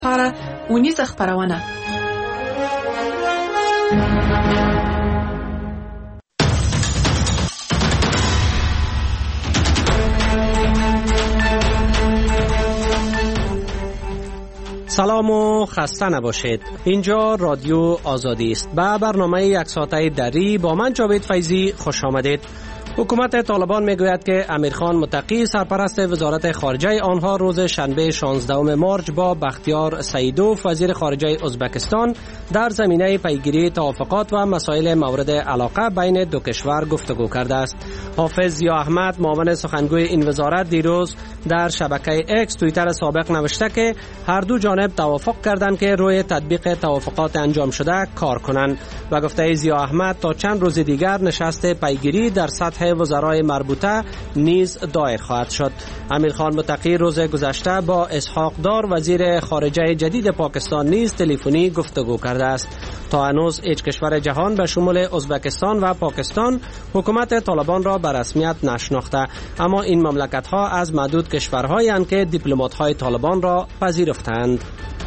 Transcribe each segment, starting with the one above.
لپاره اونیزه خپرونه. سلام و خسته نباشید. اینجا رادیو آزادی است. به برنامه یک ساعته دری با من جاوید فیضی خوش آمدید. حکومت طالبان میگوید که امیرخان متقی سرپرست وزارت خارجه آنها روز شنبه 16 مارچ با بختیار سیدوف وزیر خارجه ازبکستان در زمینه پیگیری توافقات و مسائل مورد علاقه بین دو کشور گفتگو کرده است. حافظ ضیا احمد معاون سخنگوی این وزارت دیروز در شبکه اکس توییتر سابق نوشته که هر دو جانب توافق کردند که روی تطبیق توافقات انجام شده کار کنند و گفته ضیا احمد تا چند روز دیگر نشست پیگیری در سطح وزرای مربوطه نیز دایر خواهد شد. امیرخان متقی روز گذشته با اسحاق دار وزیر خارجه جدید پاکستان نیز تلفنی گفتگو کرده است. تا هنوز هیچ کشور جهان به شمول ازبکستان و پاکستان حکومت طالبان را به رسمیت نشناخته، اما این مملکت ها از معدود کشورهایی اند که دیپلمات های طالبان را پذیرفتند.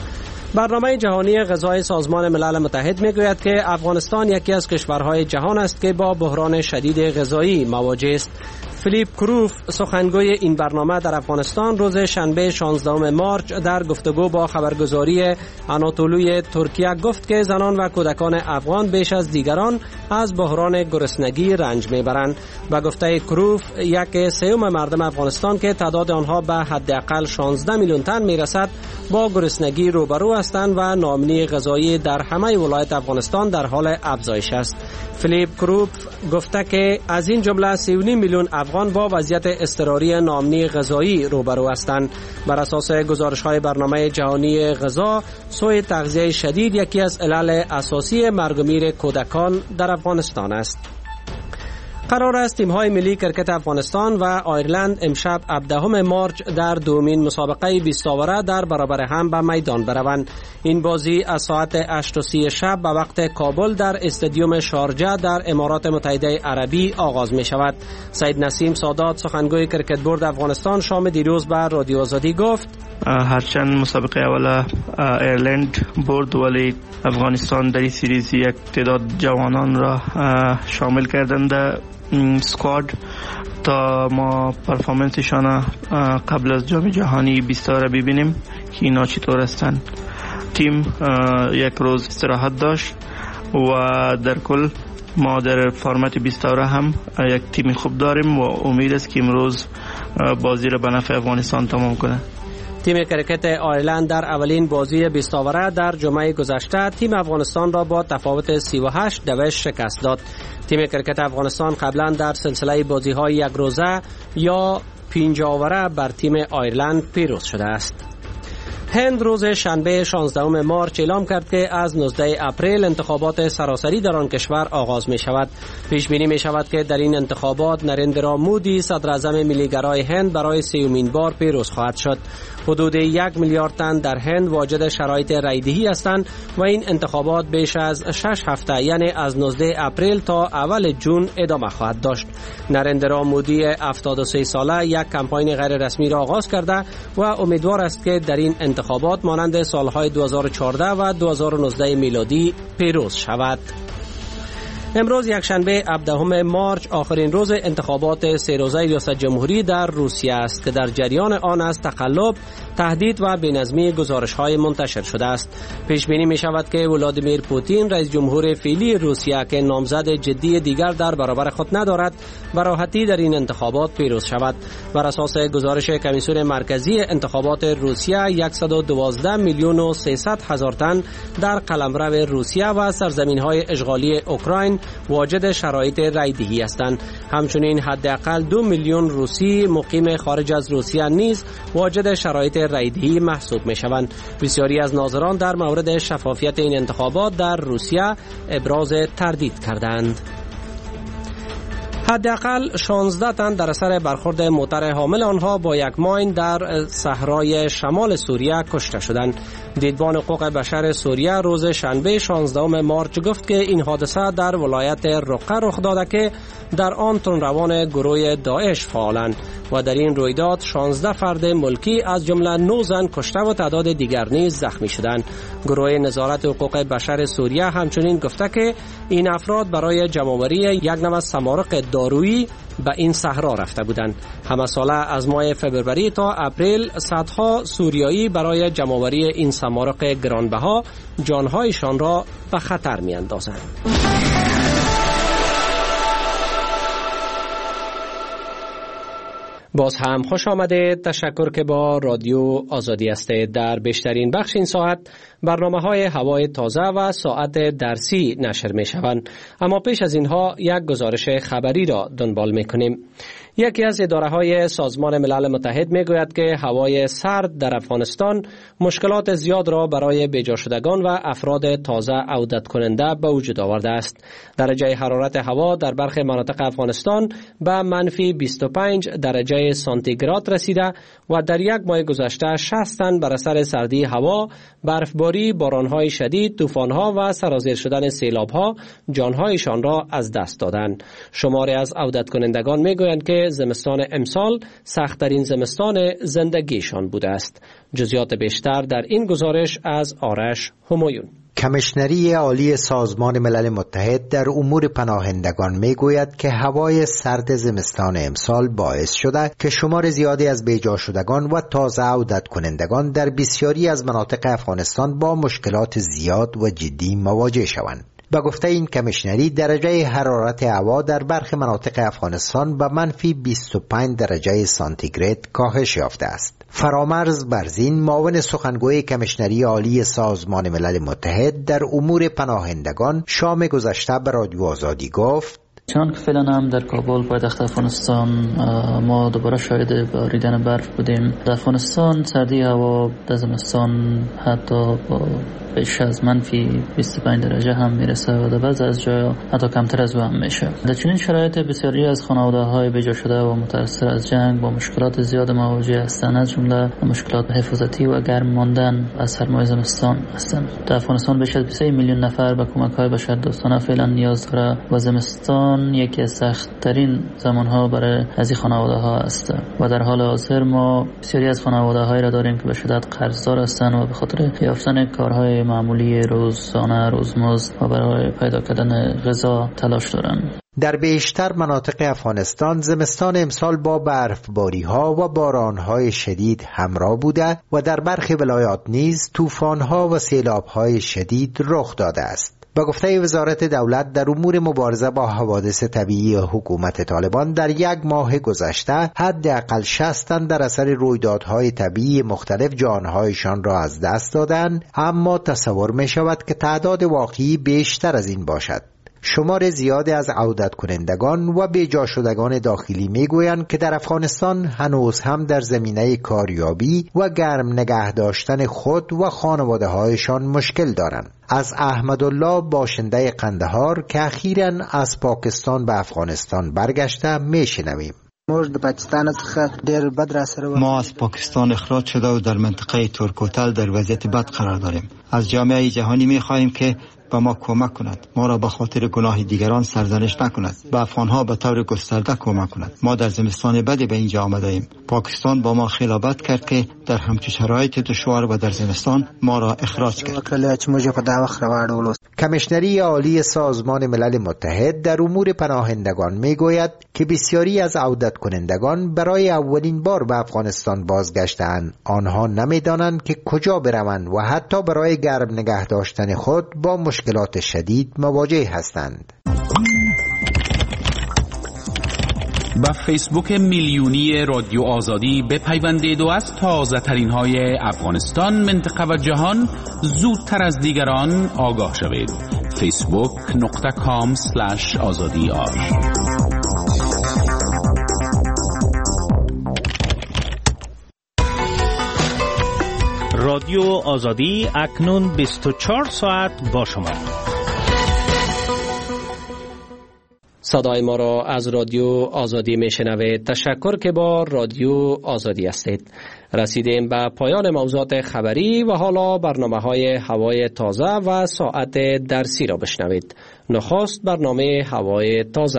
برنامه جهانی غذای سازمان ملل متحد میگوید که افغانستان یکی از کشورهای جهان است که با بحران شدید غذایی مواجه است. فیلیپ کروف سخنگوی این برنامه در افغانستان روز شنبه 16 مارچ در گفتگو با خبرگزاری آناتولوی ترکیه گفت که زنان و کودکان افغان بیش از دیگران از بحران گرسنگی رنج میبرند و گفته کروف یک سوم مردم افغانستان که تعداد آنها به حداقل 16 میلیون تن میرسد با گرسنگی روبرو هستند و ناامنی غذایی در همه ولایت افغانستان در حال افزایش است. فیلیپ کروف گفته که از این جمله 3.5 میلیون افغان با وضعیت اضطراری ناامنی غذایی روبرو هستند. بر اساس گزارش‌های برنامه جهانی غذا، سوء تغذیه شدید یکی از علل اساسی مرگ و میر کودکان در افغانستان است. قرار است تیم‌های ملی کرکت افغانستان و آیرلند امشب 17 مارچ در دومین مسابقه 20 اوره در برابر هم به میدان بروند. این بازی از ساعت 8:30 شب به وقت کابل در استادیوم شارجه در امارات متحده عربی آغاز می شود. سید نسیم سادات سخنگوی کرکت بورد افغانستان شام دیروز به رادیو آزادی گفت هرچند مسابقه اول ایرلند برد، ولی افغانستان در این سریز یک تعداد جوانان را شامل کردند سکواد تا ما پرفورمنسشان قبل از جام جهانی 20 را ببینیم که اینا چطور هستند. تیم یک روز استراحت داشت و در کل ما در فرمت 20 را هم یک تیم خوب داریم و امید است که امروز بازی را به نفع افغانستان تمام کنه. تیم کرکت آیرلند در اولین بازی 20 اوره در جمعه گذشته تیم افغانستان را با تفاوت 38-2 شکست داد. تیم کرکت افغانستان قبلا در سلسله بازی‌های یک روزه یا 50 اوره بر تیم آیرلند پیروز شده است. هند روز شنبه 16 مارچ اعلام کرد که از 19 اپریل انتخابات سراسری در آن کشور آغاز می شود. پیش بینی می شود که در این انتخابات نریندرا مودی صدر اعظم ملیگرای هند برای سومین بار پیروز خواهد شد. حدود 1 میلیارد تن در هند واجد شرایط رایدهی هستند و این انتخابات بیش از 6 هفته یعنی از 19 اپریل تا اول جون ادامه خواهد داشت. نریندرا مودی 73 ساله یک کمپاین غیر رسمی را آغاز کرده و امیدوار است که در این انتخابات مانند سالهای 2014 و 2019 میلادی پیروز شود. امروز یکشنبه 17 مارچ آخرین روز انتخابات 3 روزه ریاست جمهوری در روسیه است که در جریان آن از تقلب، تهدید و بی‌نظمی گزارش‌های منتشر شده است. پیش بینی می شود که ولادیمیر پوتین رئیس جمهور فعلی روسیه که نامزد جدی دیگر در برابر خود ندارد، به راحتی در این انتخابات پیروز شود. بر اساس گزارش کمیسیون مرکزی انتخابات روسیه 112 میلیون و 300 هزار تن در قلمرو روسیه و سرزمین‌های اشغالی اوکراین واجد شرایط رایدهی هستند. همچنین حداقل 2 میلیون روسی مقیم خارج از روسیه نیز واجد شرایط رایدهی محسوب می شوند. بسیاری از ناظران در مورد شفافیت این انتخابات در روسیه ابراز تردید کردند. حداقل 16 تن در اثر برخورد موتر حامل آنها با یک ماین در صحرای شمال سوریه کشته شدند. دیدبان حقوق بشر سوریه روز شنبه 16 مارچ گفت که این حادثه در ولایت رقه رخ داده که در آن تندروان گروه داعش فعالند و در این رویداد 16 فرد ملکی از جمله 9 زن کشته و تعداد دیگر نیز زخمی شدند. گروه نظارت حقوق بشر سوریه همچنین گفته که این افراد برای جمع‌آوری یک نوع سمارق دارویی به این صحرا رفته بودند. همه ساله از ماه فبروری تا اپریل صدها سوریایی برای جمع‌آوری این سمارق گرانبها جانهایشان را به خطر می‌اندازند. باز هم خوش آمده. تشکر که با رادیو آزادی هستید. در بیشترین بخش این ساعت برنامه‌های هوای تازه و ساعت درسی نشر می‌شوند، اما پیش از اینها یک گزارش خبری را دنبال می‌کنیم. یکی از اداره‌های سازمان ملل متحد می‌گوید که هوای سرد در افغانستان مشکلات زیاد را برای بیجا شدگان و افراد تازه عودت کننده به وجود آورده است. درجه حرارت هوا در برخی مناطق افغانستان به منفی 25 درجه سانتیگراد رسیده و در یک ماه گذشته 60 تن بر اثر سردی هوا، برفباری، باران‌های شدید، طوفان‌ها و سرازیر شدن سیلاب‌ها جان‌هایشان را از دست دادند. شماری از عودت کنندگان می‌گویند که زمستان امسال سخت‌ترین زمستان زندگیشان بوده است. جزئیات بیشتر در این گزارش از آرش همایون. کمیشنری عالی سازمان ملل متحد در امور پناهندگان میگوید که هوای سرد زمستان امسال باعث شده که شمار زیادی از بیجا شدگان و تازه عودت کنندگان در بسیاری از مناطق افغانستان با مشکلات زیاد و جدی مواجه شوند. با گفته این کمیشنری درجه حرارت هوا در برخی مناطق افغانستان به منفی 25 درجه سانتیگراد کاهش یافته است. فرامرز برزین معاون سخنگوی کمیشنری عالی سازمان ملل متحد در امور پناهندگان شام گذشته به رادیو آزادی گفت: چون که فعلا هم در کابل پایتخت افغانستان ما دوباره شاهد باریدن برف بودیم. در افغانستان سردی هوا در زمستان حتی با بیش از منفی 25 درجه هم میرسه و در بعضی از جاها حتی کمتر از او هم میشه. در چنین شرایط بسیاری از خانواده‌های بیجا شده و متأثر از جنگ با مشکلات زیاد مواجه هستند، از جمله مشکلات حفاظتی و گرم ماندن از سرمای زمستان هستند. در افغانستان بیش از 23 میلیون نفر به کمک‌های بشردوستانه فعلا نیاز داره و زمستان یکی از سخت‌ترین زمان‌ها برای از این خانواده‌ها است و در حال حاضر ما بسیاری از خانواده‌هایی را داریم که به شدت قرضدار هستند و به خاطر یافتن کارهای معمولی روزانه روزمزد و برای پیدا کردن غذا تلاش دارند. در بیشتر مناطق افغانستان زمستان امسال با برفباری‌ها و باران‌های شدید همراه بوده و در برخی ولایات نیز طوفان‌ها و سیلاب‌های شدید رخ داده است. با گفته وزارت دولت در امور مبارزه با حوادث طبیعی حکومت طالبان در یک ماه گذشته حداقل 60 تن در اثر رویدادهای طبیعی مختلف جانهایشان را از دست دادند، اما تصور می شود که تعداد واقعی بیشتر از این باشد. شمار زیادی از عودت کنندگان و بیجا شدگان داخلی میگویند که در افغانستان هنوز هم در زمینه کاریابی و گرم نگه داشتن خود و خانواده هایشان مشکل دارند. از احمدالله باشنده قندهار که اخیراً از پاکستان به افغانستان برگشته میشنویم. ما از پاکستان اخراج شده و در منطقه ترکوتل در وضعیت بد قرار داریم. از جامعه جهانی می‌خواهیم که به ما کمک کند، ما را به خاطر گناه دیگران سرزنش نکند، به افغانها به طور گسترده کمک کند. ما در زمستان بدی به اینجا آمده ایم. پاکستان با ما خیانت کرد که در همچین شرایط دشوار و در زمستان ما را اخراج کرد. کمیشنری عالی سازمان ملل متحد در امور پناهندگان میگوید که بسیاری از عودت کنندگان برای اولین بار به افغانستان بازگشتند. آنها نمیدانند که کجا بروند و حتی برای گرم نگه داشتن خود با مشکلات شدید مواجه هستند. با فیسبوک میلیونی رادیو آزادی بپیوندید و از تازه ترین های افغانستان، منطقه و جهان زودتر از دیگران آگاه شوید. facebook.com/azadi.ir رادیو آزادی اکنون 24 ساعت با شما. صدای ما را از رادیو آزادی میشنوید. تشکر که با رادیو آزادی هستید. رسیدیم به پایان موضوعات خبری و حالا برنامه‌های هوای تازه و ساعت درسی را بشنوید. نخست برنامه هوای تازه.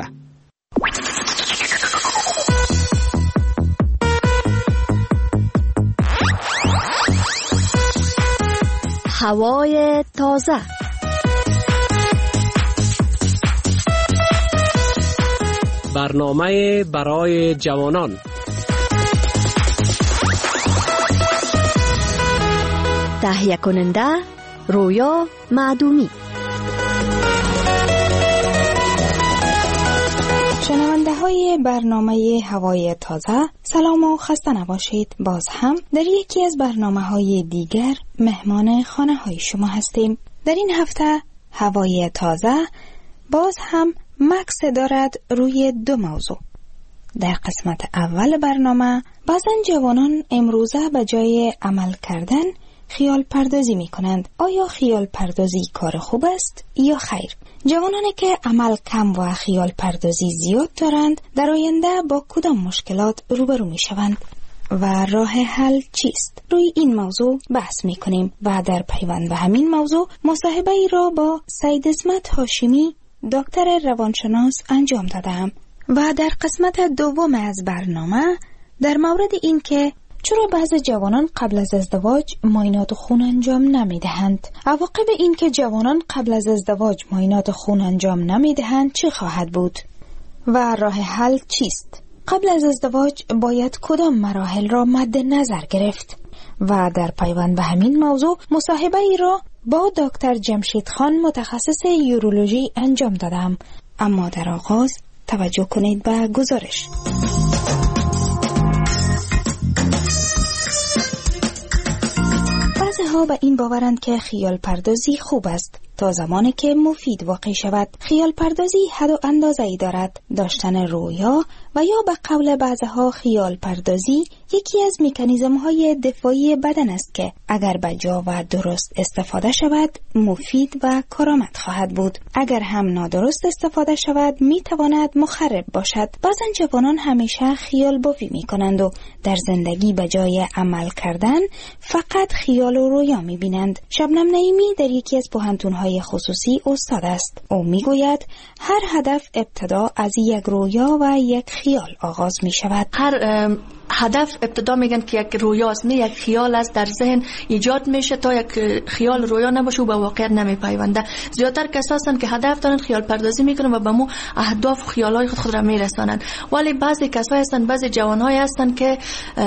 هوای تازه. برنامه برای جوانان. تهیه کننده رویا معدومی. شنونده های برنامه هوای تازه، سلام و خسته نباشید. باز هم در یکی از برنامه های دیگر مهمان خانه های شما هستیم. در این هفته هوای تازه باز هم مکس دارد روی دو موضوع. در قسمت اول برنامه بعضن جوانان امروزه به جای عمل کردن خیال پردازی می کنند. آیا خیال پردازی کار خوب است یا خیر؟ جوانانی که عمل کم و خیال پردازی زیاد دارند در آینده با کدام مشکلات روبرو می شوند و راه حل چیست؟ روی این موضوع بحث می کنیم و در پیوند به همین موضوع مصاحبه ای را با سید اسمت هاشمی دکتر روانشناس انجام دادم و در قسمت دوم از برنامه در مورد این که چرا بعضی جوانان قبل از ازدواج معاینات خون انجام نمیدهند؟ عواقب این که جوانان قبل از ازدواج معاینات خون انجام نمیدهند چه خواهد بود؟ و راه حل چیست؟ قبل از ازدواج باید کدام مراحل را مد نظر گرفت؟ و در پیوند به همین موضوع مصاحبه ای را با دکتر جمشید خان متخصص یورولوژی انجام دادم. اما در آغاز توجه کنید به گزارش. بعضی‌ها به این باورند که خیال پردازی خوب است تا زمانی که مفید واقع شود. خیال پردازی حد و اندازه‌ای دارد. داشتن رویا و یا به قول بعضی‌ها خیال پردازی یکی از مکانیزم‌های دفاعی بدن است که اگر به جا و درست استفاده شود مفید و کارآمد خواهد بود. اگر هم نادرست استفاده شود می‌تواند مخرب باشد. بعضن جوانان همیشه خیال بافی می‌کنند و در زندگی به جای عمل کردن فقط خیال و رویا می‌بینند. شبنم نعیمی در یکی از پوهنتون‌های خصوصی استاد است. او میگوید هر هدف ابتدا از یک رویا و یک خیال آغاز می شود. هر هدف ابتدا میگن که یک رویاست، نه یک خیال است در ذهن ایجاد میشه. تا یک خیال رویا نباشه و به واقعیت نمیپیونده. زیادتر کسایی هستند که هدف دارن خیال پردازی میکنن و به مو اهداف و خیالای خود را میرسانند. ولی بعضی کسایی هستند، بعضی جوانای هستند که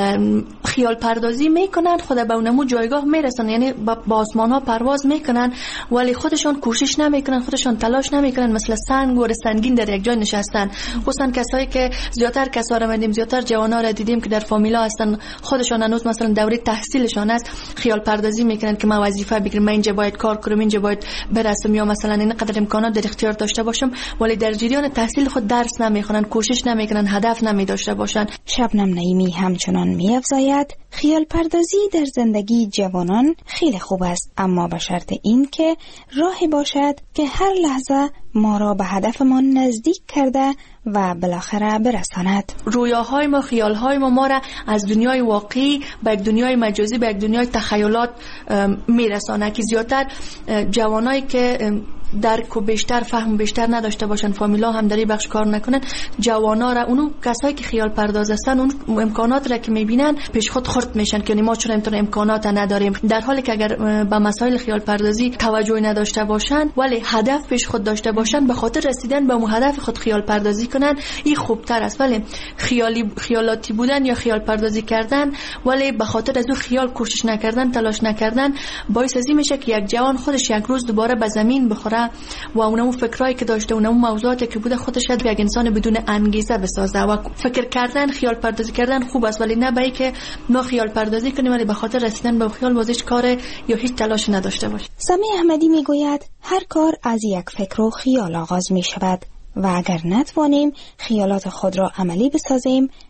خیال پردازی میکنن، خود به اونمو جایگاه میرسن، یعنی با آسمان ها پرواز میکنن ولی خودشون کوشش نمیکنن، خودشون تلاش نمیکنن، مثل سنگ سنگین در یک جای نشستن. خصوصا کسایی که زیادتر کسا را دیدیم، زیادتر جوانا را دیدیم که در فامیلا هستن، خودشون هنوز مثلا دوره تحصیلشان است، خیال پردازی میکنن که من وظیفه بگیرم، من اینجا باید کار کنم، اینجا باید برسم، یا مثلا اینقدر امکانات در اختیار داشته باشم، ولی در جریان تحصیل خود درس نمیخونن، کوشش نمیکنن، هدف نمیداشته باشن. شبنم نعیمی همچنان میافزاید خیال پردازی در زندگی جوانان خیلی خوب است، اما به شرط این که راهی باشد که هر لحظه ما را به هدفمان نزدیک کرده و بالاخره برساند. رویاهای ما، خیالهای ما را از دنیای واقعی به یک دنیای مجازی، به یک دنیای تخیلات میرسانه که زیادتر جوانایی که درک و بیشتر فهم بیشتر نداشته باشن، فامیلا هم در این بخش کار نکنن، جوانا را، اونو کسایی که خیال پرداز هستن، اون امکانات را که میبینن پیش خود خرد میشن که ما چرا اینطور امکانات نداریم، در حالی که اگر به مسائل خیال پردازی توجه نداشته باشن ولی هدف پیش خود داشته باشن، به خاطر رسیدن به اون هدف خود خیال پردازی کنن، این خوبتر است. ولی خیالاتی بودن یا خیال پردازی کردن ولی به خاطر از اون خیال کوشش نکردن، تلاش نکردن، باعث ازی میشه که یک جوان خودش یک روز دوباره به زمین بخوره و اونمو فکرایی که داشته، اونمو موضوعاتی که بوده خودش یک انسان بدون انگیزه بسازه. و فکر کردن، خیال پردازی کردن خوب است، ولی نه برای که ما خیال پردازی کنیم ولی به خاطر رسیدن به خیال واسه کار یا هیچ تلاش نداشته باشیم. سمی احمدی میگوید هر کار از یک فکر و خیال آغاز می شود و اگر نتوانیم خیالات خود را عملی بسازیم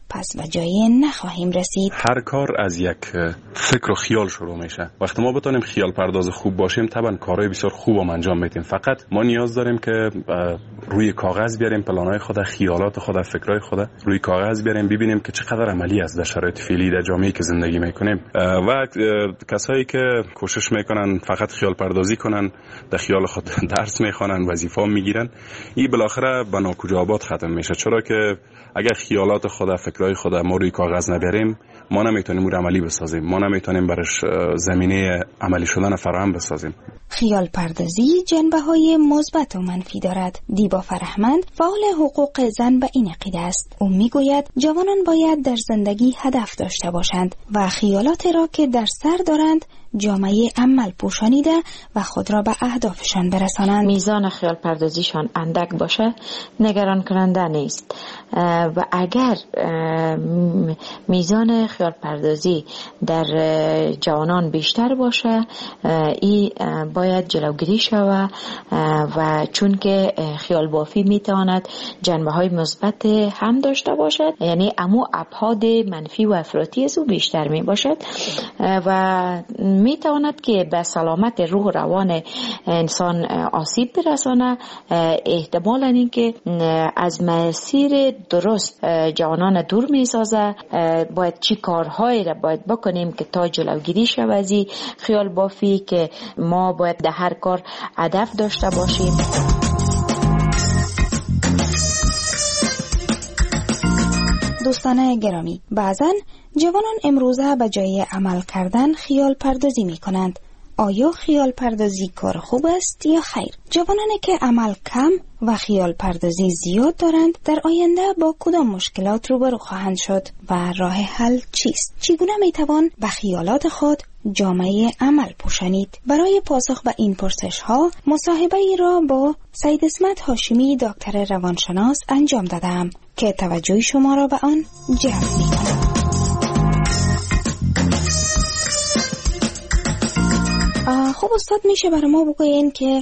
پس به جایی نخواهیم رسید. هر کار از یک فکر و خیال شروع میشه. وقتی ما بتونیم خیال پرداز خوب باشیم طبعا کارهای بسیار خوب انجام میدیم. فقط ما نیاز داریم که روی کاغذ بیاریم پلانهای خود، خیالات خود، فکرهای خود روی کاغذ بیاریم، ببینیم که چقدر عملی است در شرایط فعلی در جامعه‌ای که زندگی میکنیم. و کسایی که کوشش میکنن فقط خیال پردازی کنن، در خیال خود درس میخوانن، وظیفه میگیرن، این بالاخره به ناکجا آباد ختم میشه. چرا که اگر خیالات خود، فکرهای خود ما روی کاغذ نبریم، ما نمیتونیم اون عملی بسازیم، ما نمیتونیم برش زمینه عملی شدن فراهم بسازیم. خیال پردازی جنبه‌های مثبت و منفی دارد. دیبا فرهمند فعال حقوق زن به این عقیده است. او میگوید جوانان باید در زندگی هدف داشته باشند و خیالات را که در سر دارند جامعه عمل پوشانیده و خود را به اهدافشان برسانند. میزان خیال پردازیشان اندک باشه نگران کننده نیست و اگر میزان خیال پردازی در جوانان بیشتر باشه این باید جلوگیری شود و چون که خیال بافی میتواند جنبه های مثبت هم داشته باشد، یعنی امو ابعاد منفی و افراطی از او بیشتر می باشد و میتواند که به سلامت روح و روان انسان آسیب برسانه. احتمالاً این که از مسیر درست جوانان دور میسازه. باید چی کارهایی را باید بکنیم که تا جلوگیری شود از این خیال بافی، که ما باید در هر کار هدف داشته باشیم. دوستان گرامی، بعضن جوانان امروزه به جای عمل کردن خیال پردازی می کنند. آیا خیال پردازی کار خوب است یا خیر؟ جوانانی که عمل کم و خیال پردازی زیاد دارند در آینده با کدام مشکلات روبرو خواهند شد و راه حل چیست؟ چگونه می توان به خیالات خود جامعه عمل پوشانید؟ برای پاسخ به این پرسش ها مصاحبه ای را با سید اسمت هاشمی دکتر روانشناس انجام دادم که توجه شما را به آن جلب می کنم. خب استاد، میشه برای ما بگوین که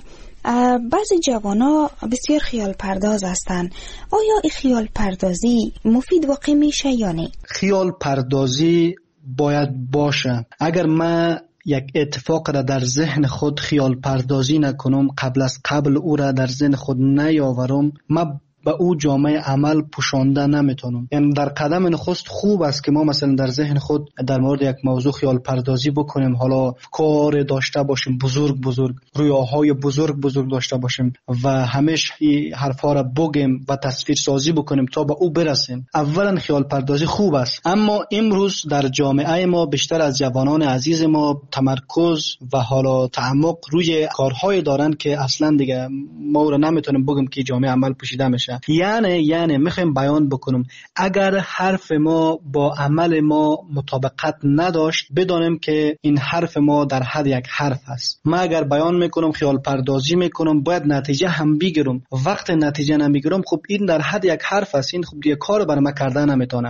بعضی جوانا بسیار خیال پرداز هستن. آیا این خیال پردازی مفید واقع میشه یا نه؟ خیال پردازی باید باشه. اگر من یک اتفاق را در ذهن خود خیال پردازی نکنم، قبل او را در ذهن خود نیاورم، من به او جامعه عمل پوشانده نمیتونم. یعنی در قدم نخست خوب است که ما مثلا در ذهن خود در مورد یک موضوع خیال پردازی بکنیم، حالا کار داشته باشیم بزرگ، رویاهای بزرگ داشته باشیم و همیشه حرفا را بگیم و تصویر سازی بکنیم تا به او برسیم. اولا خیال پردازی خوب است، اما امروز در جامعه ما بیشتر از جوانان عزیز ما تمرکز و حالا تعمق روی کارهای دارن که اصلا دیگه ما را نمیتونیم بگیم که جامعه عمل پوشیده میشه. یعنی میخوایم بیان بکنم اگر حرف ما با عمل ما مطابقت نداشت، بدانیم که این حرف ما در حد یک حرف است. من اگر بیان میکنم خیال پردازی میکنم، باید نتیجه هم بگیرم. وقت نتیجه نمیگیرم، خب این در حد یک حرف است، این خب دیگه کار برای من کردن نمیتونه.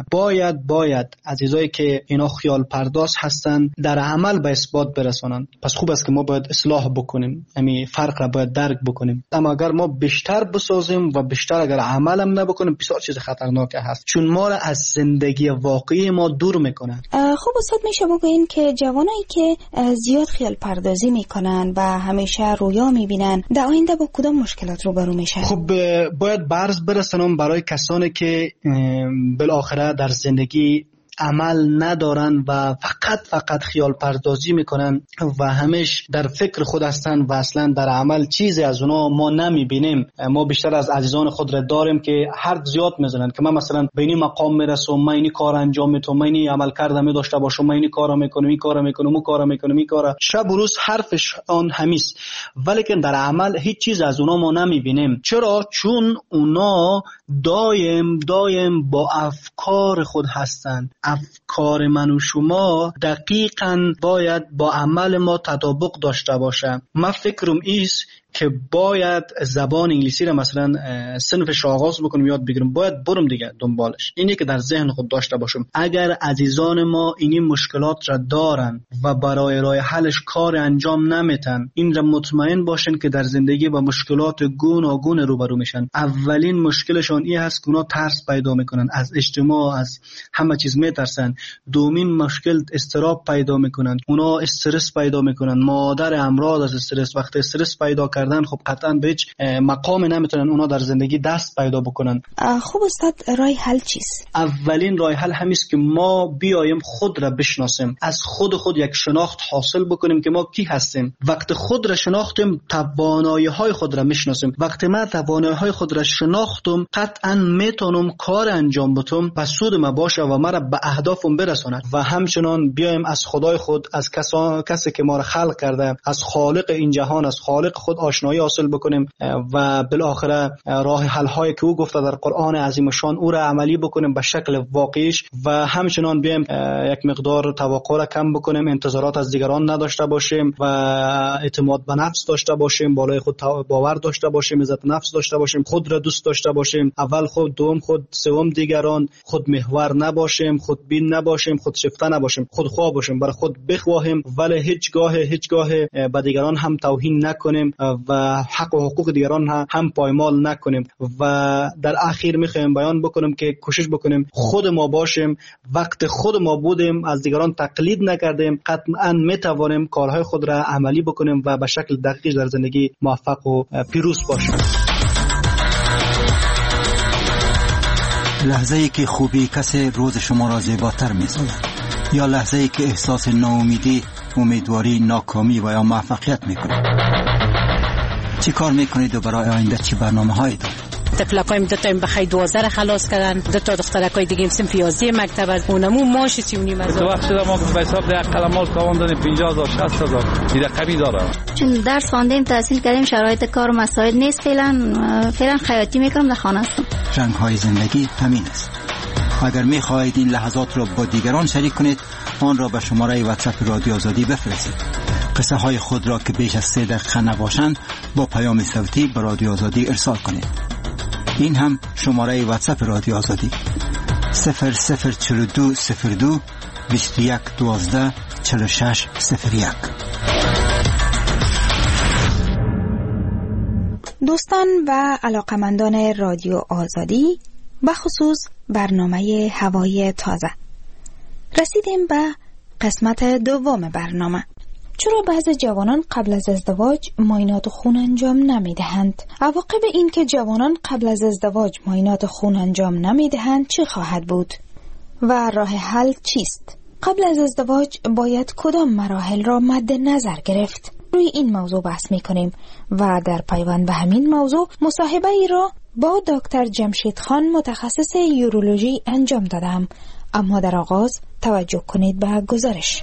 باید عزیزایی که اینا خیال پرداز هستن در عمل به اثبات برسانن. پس خوب است که ما باید اصلاح بکنیم، یعنی فرق را باید درک بکنیم. اما اگر ما بیشتر بسازیم و بیشتر اگر عملم نبکنیم، بسیار چیز خطرناک هست، چون ما را از زندگی واقعی ما دور میکنه. خب استاد، میشه بگوین که جوانایی که زیاد خیال پردازی میکنن و همیشه رویا میبینن در آینده با کدام مشکلات روبرو میشن؟ خب باید برز برسونم برای کسانی که بالاخره در زندگی عمل ندارن و فقط خیال پردازی میکنن و همیشه در فکر خود هستن و اصلا در عمل چیزی از اونا ما نمیبینیم. ما بیشتر از عزیزان خود را داریم که حرف زیاد میزنن که من مثلا به این مقام میرسم، من این کار انجام میدم، من این عمل کردم داشته باشم، من این کارا میکنم، این کارا میکنم، اون کارا میکنم، این کارا، شب و روز حرفش آن همیست، ولی که در عمل هیچ چیز از اونا ما نمیبینیم. چرا؟ چون اونا دایم با افکار خود هستن. افکار من و شما دقیقاً باید با عمل ما تطابق داشته باشه. من فکرم ایست که باید زبان انگلیسی را مثلا صنفش آغاز بکنم یاد بگیرم، باید برم دیگه دنبالش. اینی که در ذهن خود داشته باشم. اگر عزیزان ما این مشکلات را دارن و برای راه حلش کار انجام نمیتن، این را مطمئن باشن که در زندگی با مشکلات گوناگون روبرو میشن. اولین مشکلشون این هست که اونا ترس پیدا میکنن از اجتماع، از همه چیز میترسن. دومین مشکل اضطراب پیدا میکنن، اونا استرس پیدا میکنن. مادر امراض از استرس، وقتی استرس پیدا کردن خب قطعا به هیچ مقام نمیتونن اونا در زندگی دست پیدا بکنن. خب استاد، راه حل چیست؟ اولین راه حل همیست که ما بیایم خود را بشناسیم، از خود یک شناخت حاصل بکنیم که ما کی هستیم. وقتی خود را شناختیم توانایی‌های خود را میشناسیم. وقتی من توانایی‌های خود را شناختم قطعا میتونم کار انجام بدم و سود ما باشه و مرا به اهدافم برساند. و همچنان بیایم از خدای خود، از کسی که ما را خلق کرده، از خالق این جهان، از خالق خود آشنایی حاصل بکنیم و بالاخره راه حل هایی که او گفته در قرآن عظیم شان او را عملی بکنیم به شکل واقعیش. و همچنان بیایم یک مقدار توقع را کم بکنیم، انتظارات از دیگران نداشته باشیم و اعتماد به نفس داشته باشیم، بالای خود باور داشته باشیم، عزت نفس داشته باشیم، خود را دوست داشته باشیم، اول خود، دوم خود، سوم دیگران، خود محور نباشیم، خود بین نباشیم، خود شفته نباشیم، خود خواه باشیم، برای خود بخواهیم ولی هیچگاه به دیگران هم توهین نکنیم و حق و حقوق دیگران هم پایمال نکنیم. و در اخیر میخوایم بیان بکنم که کوشش بکنیم خود ما باشیم. وقت خود ما بودیم، از دیگران تقلید نکردیم، قطعا میتوانیم کارهای خود را عملی بکنیم و به شکل دقیق در زندگی موفق و پیروز باشیم. لحظه ای که خوبی کسی روز شما را زیباتر می‌سازد، یا لحظه ای که احساس ناامیدی، امیدواری، ناکامی و یا موفقیت میکنید. چی کار میکنید و برای آینده چی برنامه‌هایی دارید؟ طفلکایم دو تا بخای 12 خلاص کردن، دو تا دخترکای دیگه صنف 11 مکتب از اونمو ماش 39 هزار. تو وقت شده ما به حساب ده قلمال کاوان دادیم 50000 60000 دیگه قبی داره. چون درس خواندیم، تحصیل کردیم، شرایط کار و مسائل نیست، فعلا خیاطی میکنم، در خانه هستم. رنگ‌های زندگی همین است. اگر می‌خواهید این لحظات را با دیگران شریک کنید، آن را به شماره واتساپ رادیو آزادی بفرستید. قصه های خود را که بیش از 3 دقیقه نباشند با پیام صوتی به رادیو آزادی ارسال کنید. این هم شماره واتساپ رادیو آزادی 004202 2112 4601. دوستان و علاقمندان رادیو آزادی، بخصوص برنامه هوای تازه، رسیدیم به قسمت دوم برنامه. چرا بعضی جوانان قبل از ازدواج معاینات خون انجام نمیدهند؟ عواقب این که جوانان قبل از ازدواج معاینات خون انجام نمیدهند چی خواهد بود؟ و راه حل چیست؟ قبل از ازدواج باید کدام مراحل را مد نظر گرفت؟ روی این موضوع بحث میکنیم و در پیوند به همین موضوع مصاحبه ای را با دکتر جمشید خان متخصص یورولوژی انجام دادم. اما در آغاز توجه کنید به گزارش.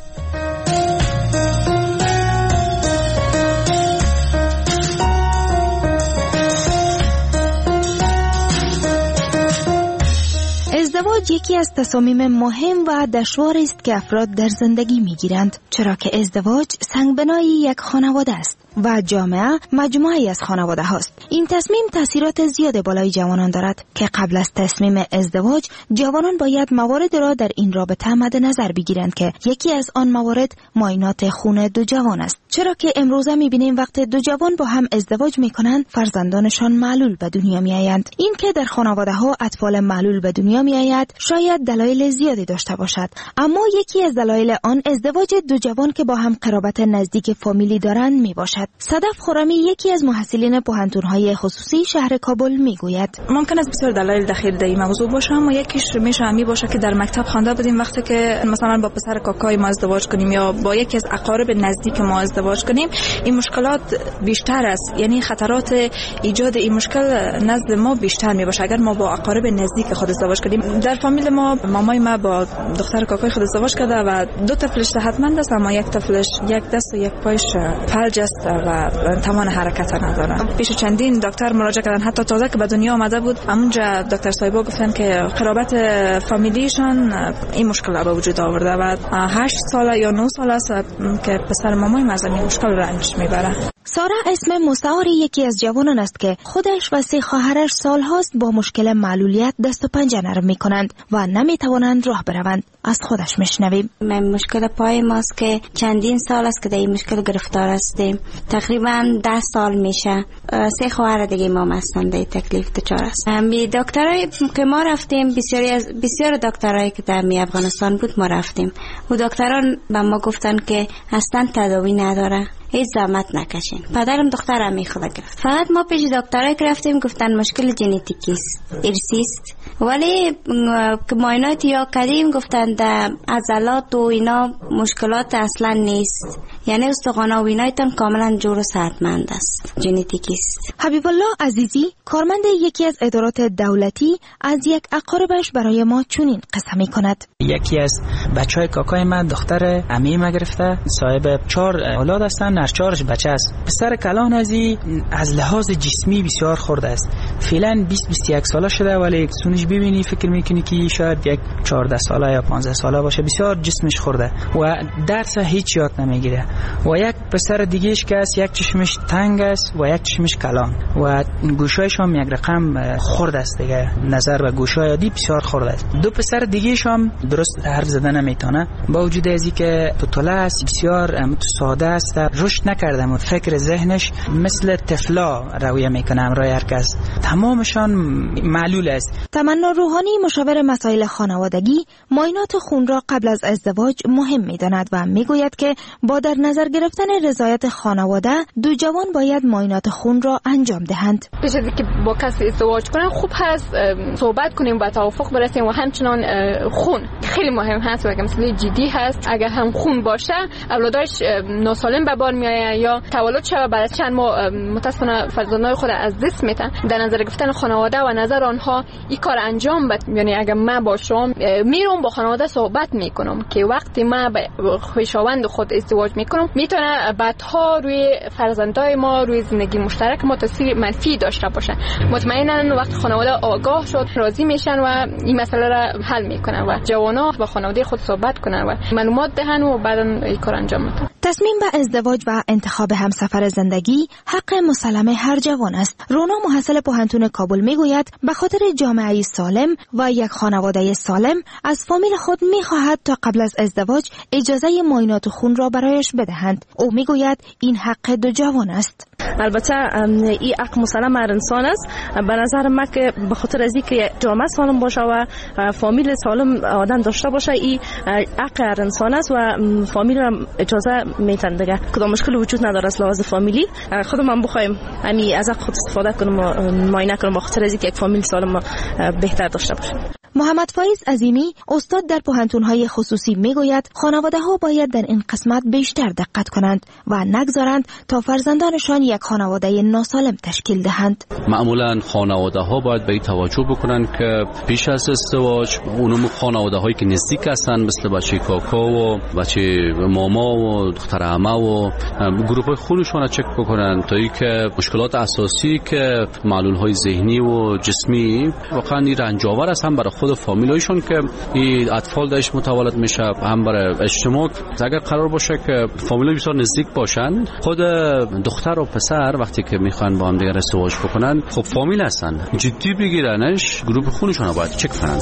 ازدواج یکی از تصامیم مهم و دشوار است که افراد در زندگی میگیرند، چرا که ازدواج سنگبنای یک خانواده است و جامعه مجموعه‌ای از خانواده هاست. این تصمیم تاثیرات زیاد بالای جوانان دارد که قبل از تصمیم ازدواج جوانان باید موارد را در این رابطه مد نظر بگیرند که یکی از آن موارد معاینات خون دو جوان است، چرا که امروزه می‌بینیم وقتی دو جوان با هم ازدواج می‌کنند فرزندانشان معلول به دنیا می‌آیند. این که در خانواده‌ها اطفال معلول به دنیا می‌آید شاید دلایل زیادی داشته باشد، اما یکی از دلایل آن ازدواج دو جوان که با هم قرابت نزدیک فامیلی دارند میباشد. صدف خرمی یکی از محصلین پوهنتون‌های خصوصی شهر کابل میگوید ممکن است بسیار دلایل دخیل در این موضوع باشه، اما یکیش میشه همی باشه که در مکتب خوانده بودیم وقتی که مثلا با پسر کاکای ما ازدواج کنیم یا با یکی از اقارب نزدیک ما ازدواج کنیم، این مشکلات بیشتر است، یعنی خطرات ایجاد این مشکل نزد ما بیشتر میباشه اگر ما با اقارب نزدیک خود ازدواج کنیم. در فامیل ما، مامای ما با دختر کاکای خود ازدواج کرده و 2 طفلش صحتمند است، اما یک طفلش یک دست و یک پایش فلج است و توان حرکت نداره. پیش چندین دکتر مراجعه کردن، حتی تازه که به دنیا آمده بود اونجا دکتر صاحبا گفتن که قرابت فامیلیشان این مشکل به وجود آورده و 8 ساله یا 9 ساله است که پسر مامای ما از این مشکل رنج میبره. سارا اسم مستعار یکی از جوانان است که خودش و 3 خواهرش سالهاست با مشکل معلولیت دست و پنجه نرم میکنند و نمیتوانند راه بروند. از خودش میشنویم. مشکل پای ماست که چندین سال است که در این مشکل گرفتار هستیم. تقریبا 10 سال میشه. 3 خواهر دیگه ما هستند در تکلیف دچار است. می دکترای که ما رفتیم، بسیار دکترایی که در افغانستان بود ما رفتیم. و دکتران به ما گفتن که اصلا تداوی نداره. هیچ زحمت نکشین. پدرم دخترم میخواد گرفت. فقط ما پیش دکترای که رفتیم گفتن مشکل ژنتیکی است، ارثی است. ولی که معاینات یا کردیم گفتن در عضلات و اینا مشکلات اصلا نیست. یعنی استخوان و اینایتون کاملا جور و صحتمند است. ژنتیکی است. حبیب الله عزیزی کارمند یکی از ادارات دولتی از یک اقاربش برای ما چنین قصه می‌کند. یکی از بچهای کاکای من دختر عمه ما گرفته، صاحب 4 اولاد هستن، هر 4 بچه است. پسر کلان از لحاظ جسمی بسیار خرد است. فعلا 20-21 ساله شده ولی سونش ببینی فکر میکنی که شاید یک 14 ساله یا 15 ساله باشه. بسیار جسمش خورده و درس هیچ یاد نمیگیره. و یک پسر دیگهش که است، یک چشمش تنگ است و یک چشمش کلان و گوشایش هم یک رقم خرد است دیگه. نظر به گوشای عادی بسیار خرد است. 2 پسر دیگهش هم درست حرف زدن نمیتونه. با وجود ازی که طفل است بسیار ساده است، رشد نکرده و فکر ذهنش مثل طفلا رویه میکنه همراه هر کس. تمامشان معلول است. تمنا روحانی مشاور مسائل خانوادگی معاینات خون را قبل از ازدواج مهم میداند و میگوید که با در نظر گرفتن رضایت خانواده 2 جوان باید معاینات خون را انجام دهند. پیش از اینکه با کسی ازدواج کنن خوب هست صحبت کنیم و توافق برسیم و همچنان خون خیلی مهم هست و مسئله جدی هست. اگر هم خون باشه اولادش ناسالم به بار میآید یا تولد شود بعد از چند ماه متاسفانه فرزندان خود از دست میدن. در نظر گرفتن خانواده و نظر آنها این کار انجام بد. یعنی اگر من باشم میرم با خانواده صحبت میکنم که وقتی من با خویشاوند خود ازدواج میکنم میتونه بعدها روی فرزندای ما روی زندگی مشترک ما تاثیر منفی داشته باشه. مطمئنا وقتی خانواده آگاه شد راضی میشن و این مسئله را حل میکنن و جوانا با خانواده خود صحبت کنن و معلومات دهن و بعدا این کار انجام میدن. تصمیم به ازدواج و انتخاب همسفر زندگی حق مسلم هر جوان است. رونا محصل پوهنتون کابل میگوید به خاطر جامعه سالم و یک خانواده سالم از فامیل خود میخواهد تا قبل از ازدواج اجازه معاینات خون را برایش بدهند. او میگوید این حق 2 جوان است. البته این حق مسلم هر انسان است. به نظر من که به خاطر از اینکه جامعه سالم باشه و فامیل سالم آدم داشته باشه این حق هر انسان است و فامیل را اجازه میتن دیگه. کدام مشکل وجود نداره از لحاظ فامیلی. خودم هم بخوایم همین از حق خود استفاده کنم و معاینه کنم به خاطر از اینکه یک فامیل سالم بهتر داشته باشه. محمد فایز عظیمی استاد در پوهنتون‌های خصوصی میگوید خانواده‌ها باید در این قسمت بیشتر دقت کنند و نگذارند تا فرزندانشان یک خانواده ناسالم تشکیل دهند. معمولا خانواده‌ها باید به این توجه بکنند که پیش از ازدواج اونم خانواده‌هایی که نزدیک هستند مثل بچه کاکا و بچه ماما و دختر عمه و گروه خونشون را چک بکنند تا اینکه مشکلات اساسی که معلول‌های ذهنی و جسمی واقعا رنجاور است هم برای خود فامیلایشون که این اطفال داشت متولد میشه هم برای اجتماع. اگر قرار باشه که فامیلای بسیار نزدیک باشن خود دختر و پسر وقتی که میخوان با هم دیگه ازدواج بکنن خب فامیل هستن جدی بگیرنش گروه خونشون رو باید چک کنن.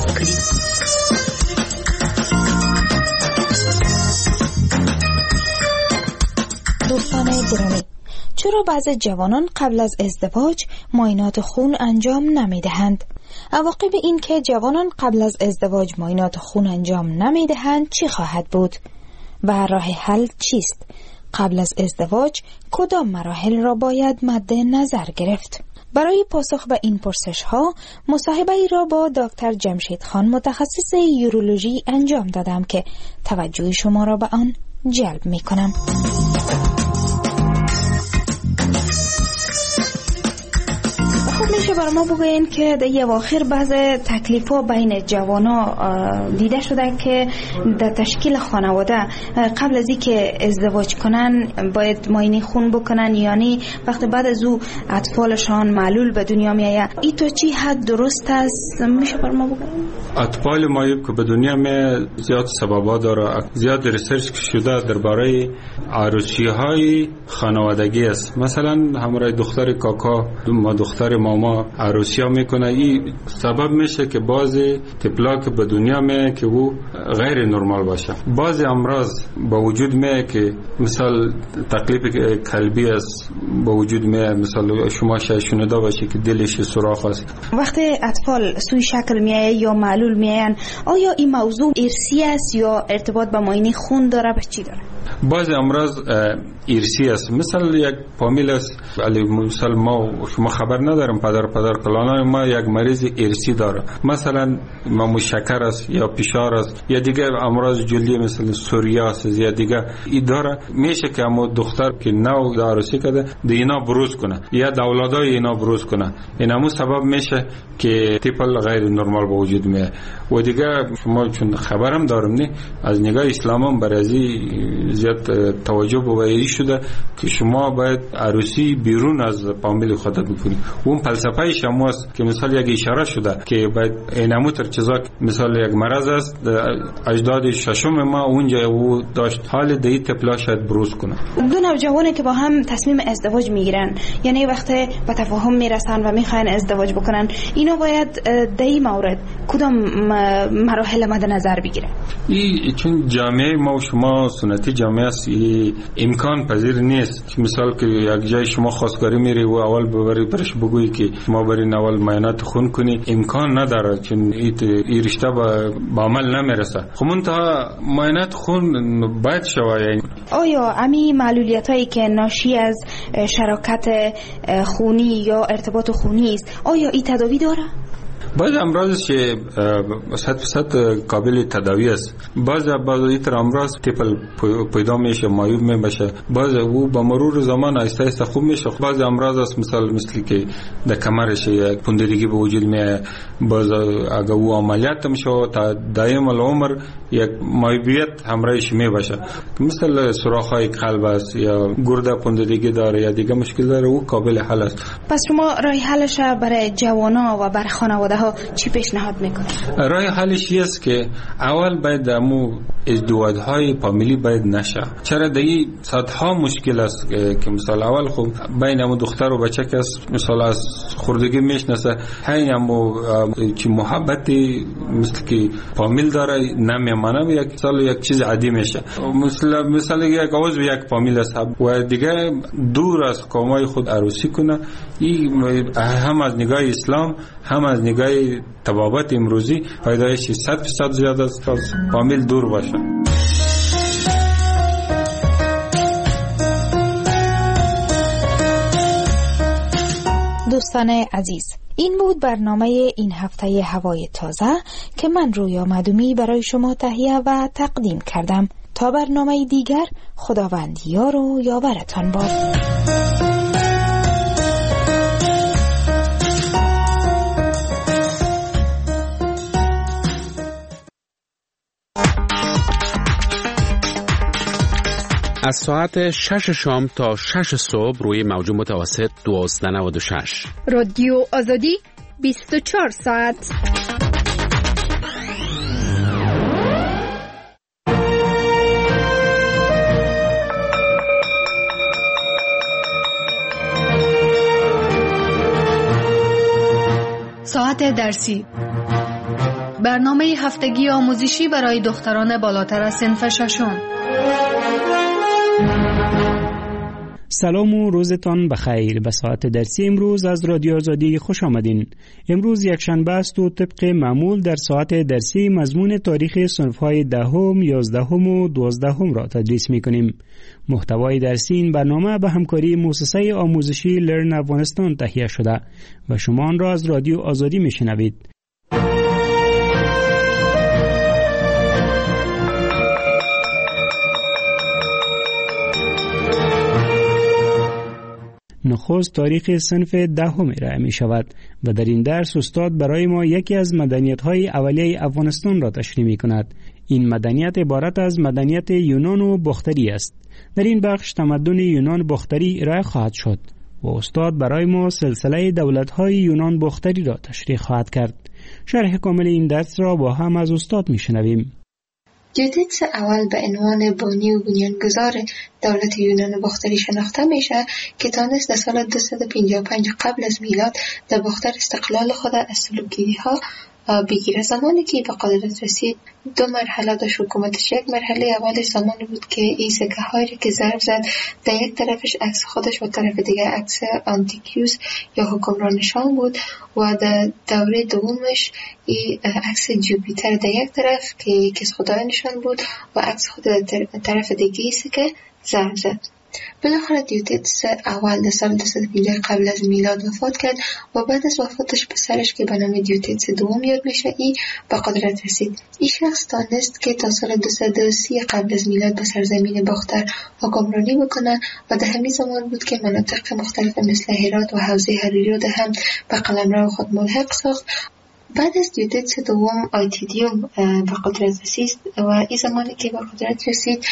دوستان گرامی چرا بعضی جوانان قبل از ازدواج معاینات خون انجام نمیدهند؟ عواقب این که جوانان قبل از ازدواج معاینات خون انجام نمیدهند چی خواهد بود؟ و راه حل چیست؟ قبل از ازدواج کدام مراحل را باید مد نظر گرفت؟ برای پاسخ به این پرسش ها مصاحبه ای را با دکتر جمشید خان متخصص یورولوژی انجام دادم که توجه شما را به آن جلب می کنم. خب میشه میشه بر ما بگوین که در یه اواخر بعض تکلیف‌ها بین جوانا دیده شده که در تشکیل خانواده قبل از اینکه ازدواج کنن باید معاینه خون بکنن، یعنی وقتی بعد از او اطفالشان معلول به دنیا میآید. این تو چی حد درست است؟ میشه بر ما بگوین؟ اطفال معیوب که به دنیا می زیاد سببا داره، زیاد ریسرچ شده درباره عروسی‌های خانوادگی است. مثلا همراه دختر کاکا ما دختر ماما عروسی ها میکنه، این سبب میشه که بعضی طفلا که به دنیا میه که او غیر نرمال باشه. بعضی امراض با وجود میه که مثال تکلیف قلبی است با وجود میه، مثال شما شنیده باشه که دلش سوراخ است. وقتی اطفال سوی شکل میایه یا معلول میاین، آیا این موضوع ارثی است یا ارتباط با معاینه خون داره؟ به چی داره؟ بعضی امراض ارثی است، مثل یک فامیل است، ولی مثلا ما شما خبر ندارم پدر کلانای ما یک مریض ارثی داره، مثلا ما شکر است یا فشار است یا دیگه امراض جلدی مثل سوریاس یا دیگه ای داره. میشه که اما دختر که نو عروسی کرده اینا بروز کنه یا اولادای اینا بروز کنه، اینمو سبب میشه که طفل غیر نرمال به وجود میاد. و دیگه شما چون خبرم دارم نه از نگاه اسلام هم برازی زیاد توجه به شده که شما باید عروسی بیرون از فامیل خود بکنید. اون فلسفه شما است که مثلا یک اشاره شده که باید اینمو تر چیزا مثلا یک مرض است اجداد ششم ما اونجا او داشت حال دی طفلا شاید بروز کنه. دو نوجوانی که با هم تصمیم ازدواج میگیرن، یعنی وقتی به تفاهم میرسن و میخواین ازدواج بکنن، اینا باید در این مورد کدام مراحل مد نظر بگیره؟ چون جامعه ما و شما سنتی جامعه است، امکان پذیر نیست که مثال که یک جای شما خواستگاری میری و اول ببری برش بگویی که شما برین اول معاینات خون کنی، امکان نداره، چون این رشته با عمل نمیرسه. خب منتها معاینات خون باید شود. یعنی آیا امی معلولیت هایی که ناشی از شراکت خونی یا ارتباط خونی است، آیا این تداوی داره؟ بعض امراض که 100% قابل تداوی است، بعض این امراض طفل پیدا میشه معیوب میشه، بعض او با مرور زمان آهسته آهسته خوب میشه. بعض امراض است مثل که در کمرش یک پوندگی به وجود میاد، بعض اگر او عملیات میشه تا دائم العمر یک معیوبیت همراهش میباشه، مثل سوراخ‌های قلب است یا گرده پوندگی داره یا دیگه مشکل داره، او قابل حل است. پس شما راه حلش برای جوانا و برای خانواده ها چی پیشنهاد میکنه؟ راه حلش است که اول باید امو ازدواج‌های فامیلی باید نشه. چرا دیگه صدها مشکل است که مثلا اول خب بین امو دختر و بچه که مثلا از خوردگی میشناسه، همین امو که محبتی مثل که فامیل داره نمیمانه، یک سال یک چیز عادی میشه، مثلا یک عضو یک فامیل است و دیگه دور از قومای خود عروسی کنه. این هم از نگاه اسلام هم از نگاه طبابت امروزی فایدهش 100% زیاد است تا فامیل دور باشه. دوستان عزیز، این بود برنامه این هفته هوای تازه که من رویا مدومی برای شما تهیه و تقدیم کردم. تا برنامه دیگر، خداوند یار و یاورتان باد. از ساعت 6 شام تا 6 صبح روی موج متوسط 1296 رادیو آزادی 24 ساعت. ساعت درسی، برنامه هفتگی آموزشی برای دختران بالاتر از صنف ششم. سلام و روزتان بخیر. به ساعت درسی امروز از رادیو آزادی خوش آمدین. امروز یک شنبه است و طبق معمول در ساعت درسی مضمون تاریخ صنف‌های 10، 11 و 12 را تدریس می‌کنیم. محتوای درسی این برنامه به همکاری مؤسسه آموزشی لرن افغانستان تهیه شده و شما آن را از رادیو آزادی می‌شنوید. نخست تاریخ صنف دهم ارائه می شود و در این درس استاد برای ما یکی از مدنیت‌های اولیه افغانستان را تشریح می کند. این مدنیت عبارت از مدنیت یونان و باختری است. در این بخش تمدن یونان باختری ارائه خواهد شد و استاد برای ما سلسله دولت‌های یونان باختری را تشریح خواهد کرد. شرح کامل این درس را با هم از استاد میشنویم. دیوتیدس اول به عنوان بانی و بنیانگذار دولت یونان باختری شناخته میشه که تانست در سال 255 قبل از میلاد در باختر استقلال خود از سلوکی‌ها بگیره. زمانی که به قدرت رسید دو مرحله داشت حکومتش. یک مرحله اول زمانی بود که این سکه هایی که ضرب زد در یک طرفش عکس خودش و طرف دیگه عکس آنتیکیوس یا حکمران نشان بود و در دوره دومش این عکس جوپیتر در یک طرف که یکی از خدای نشان بود و عکس خود در طرف دیگه سکه ضرب زد. بالاخره دیوتیدس اول در سال 250 قبل از میلاد وفات کرد و بعد از وفاتش پسرش که به نام دیوتیدس دوم یاد میشه ای به قدرت رسید. این شخص تانست که تا سال 230 قبل از میلاد به سرزمین باختر حکمرانی بکنه و در همین زمان بود که مناطق مختلف مثل هرات و حوزه حریری را هم به قلمرو خود ملحق ساخت. بعد از دیوتیدس دوم آیتیدیوم به قدرت رسید و این زمانی که به قدرت رسید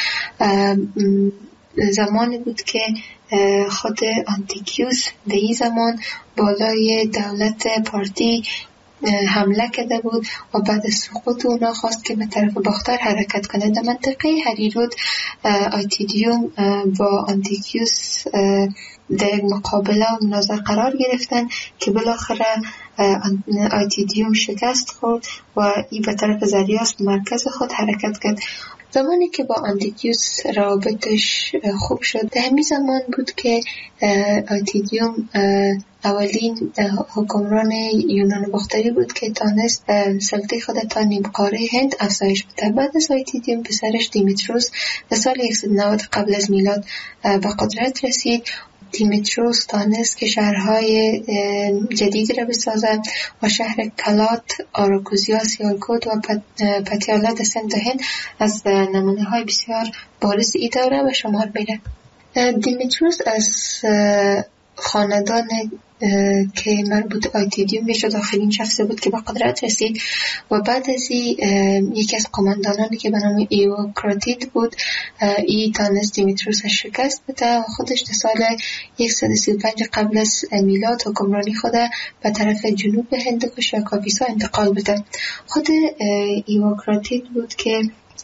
زمانی بود که خود آنتیکیوس در این زمان بالای دولت پارتی حمله کرده بود و بعد از سقوط اونا خواست که به طرف باختر حرکت کنه. در منطقه هریرود آیتیدیوم با آنتیکیوس در یک مقابله و مناظره قرار گرفتن که بالاخره آیتیدیوم شکست خورد و این به طرف زریاس مرکز خود حرکت کرد. زمانی که با آنتیکیوس رابطش خوب شد در همین زمان بود که آیتیدیوم اولین حکمران یونان باختری بود که تانست سلطه خود تا نیم قاره هند افزایش بده. بعد از آیتیدیوم پسرش دیمیتروس در سال 190 قبل از میلاد به قدرت رسید. دیمیتروس تانست که شهرهای جدید را بسازد و شهر کلات، آراکوزیا، سیالکوت و پتیالا در سمت هند از نمونه های بسیار بارز ای دوره به شمار میره. دیمیتروس از خاندان که مربوط آیتیدیوم میشد آخرین شخصی بود که به قدرت رسید و بعد از یکی از قماندانانی که به نام ایوکراتید بود ای تانست دیمیتروس شکست بده و خودش در سال 135 قبل از میلاد حکمرانی خود به طرف جنوب هندوکش یا کاپیسا انتقال بده. خود ایوکراتید بود که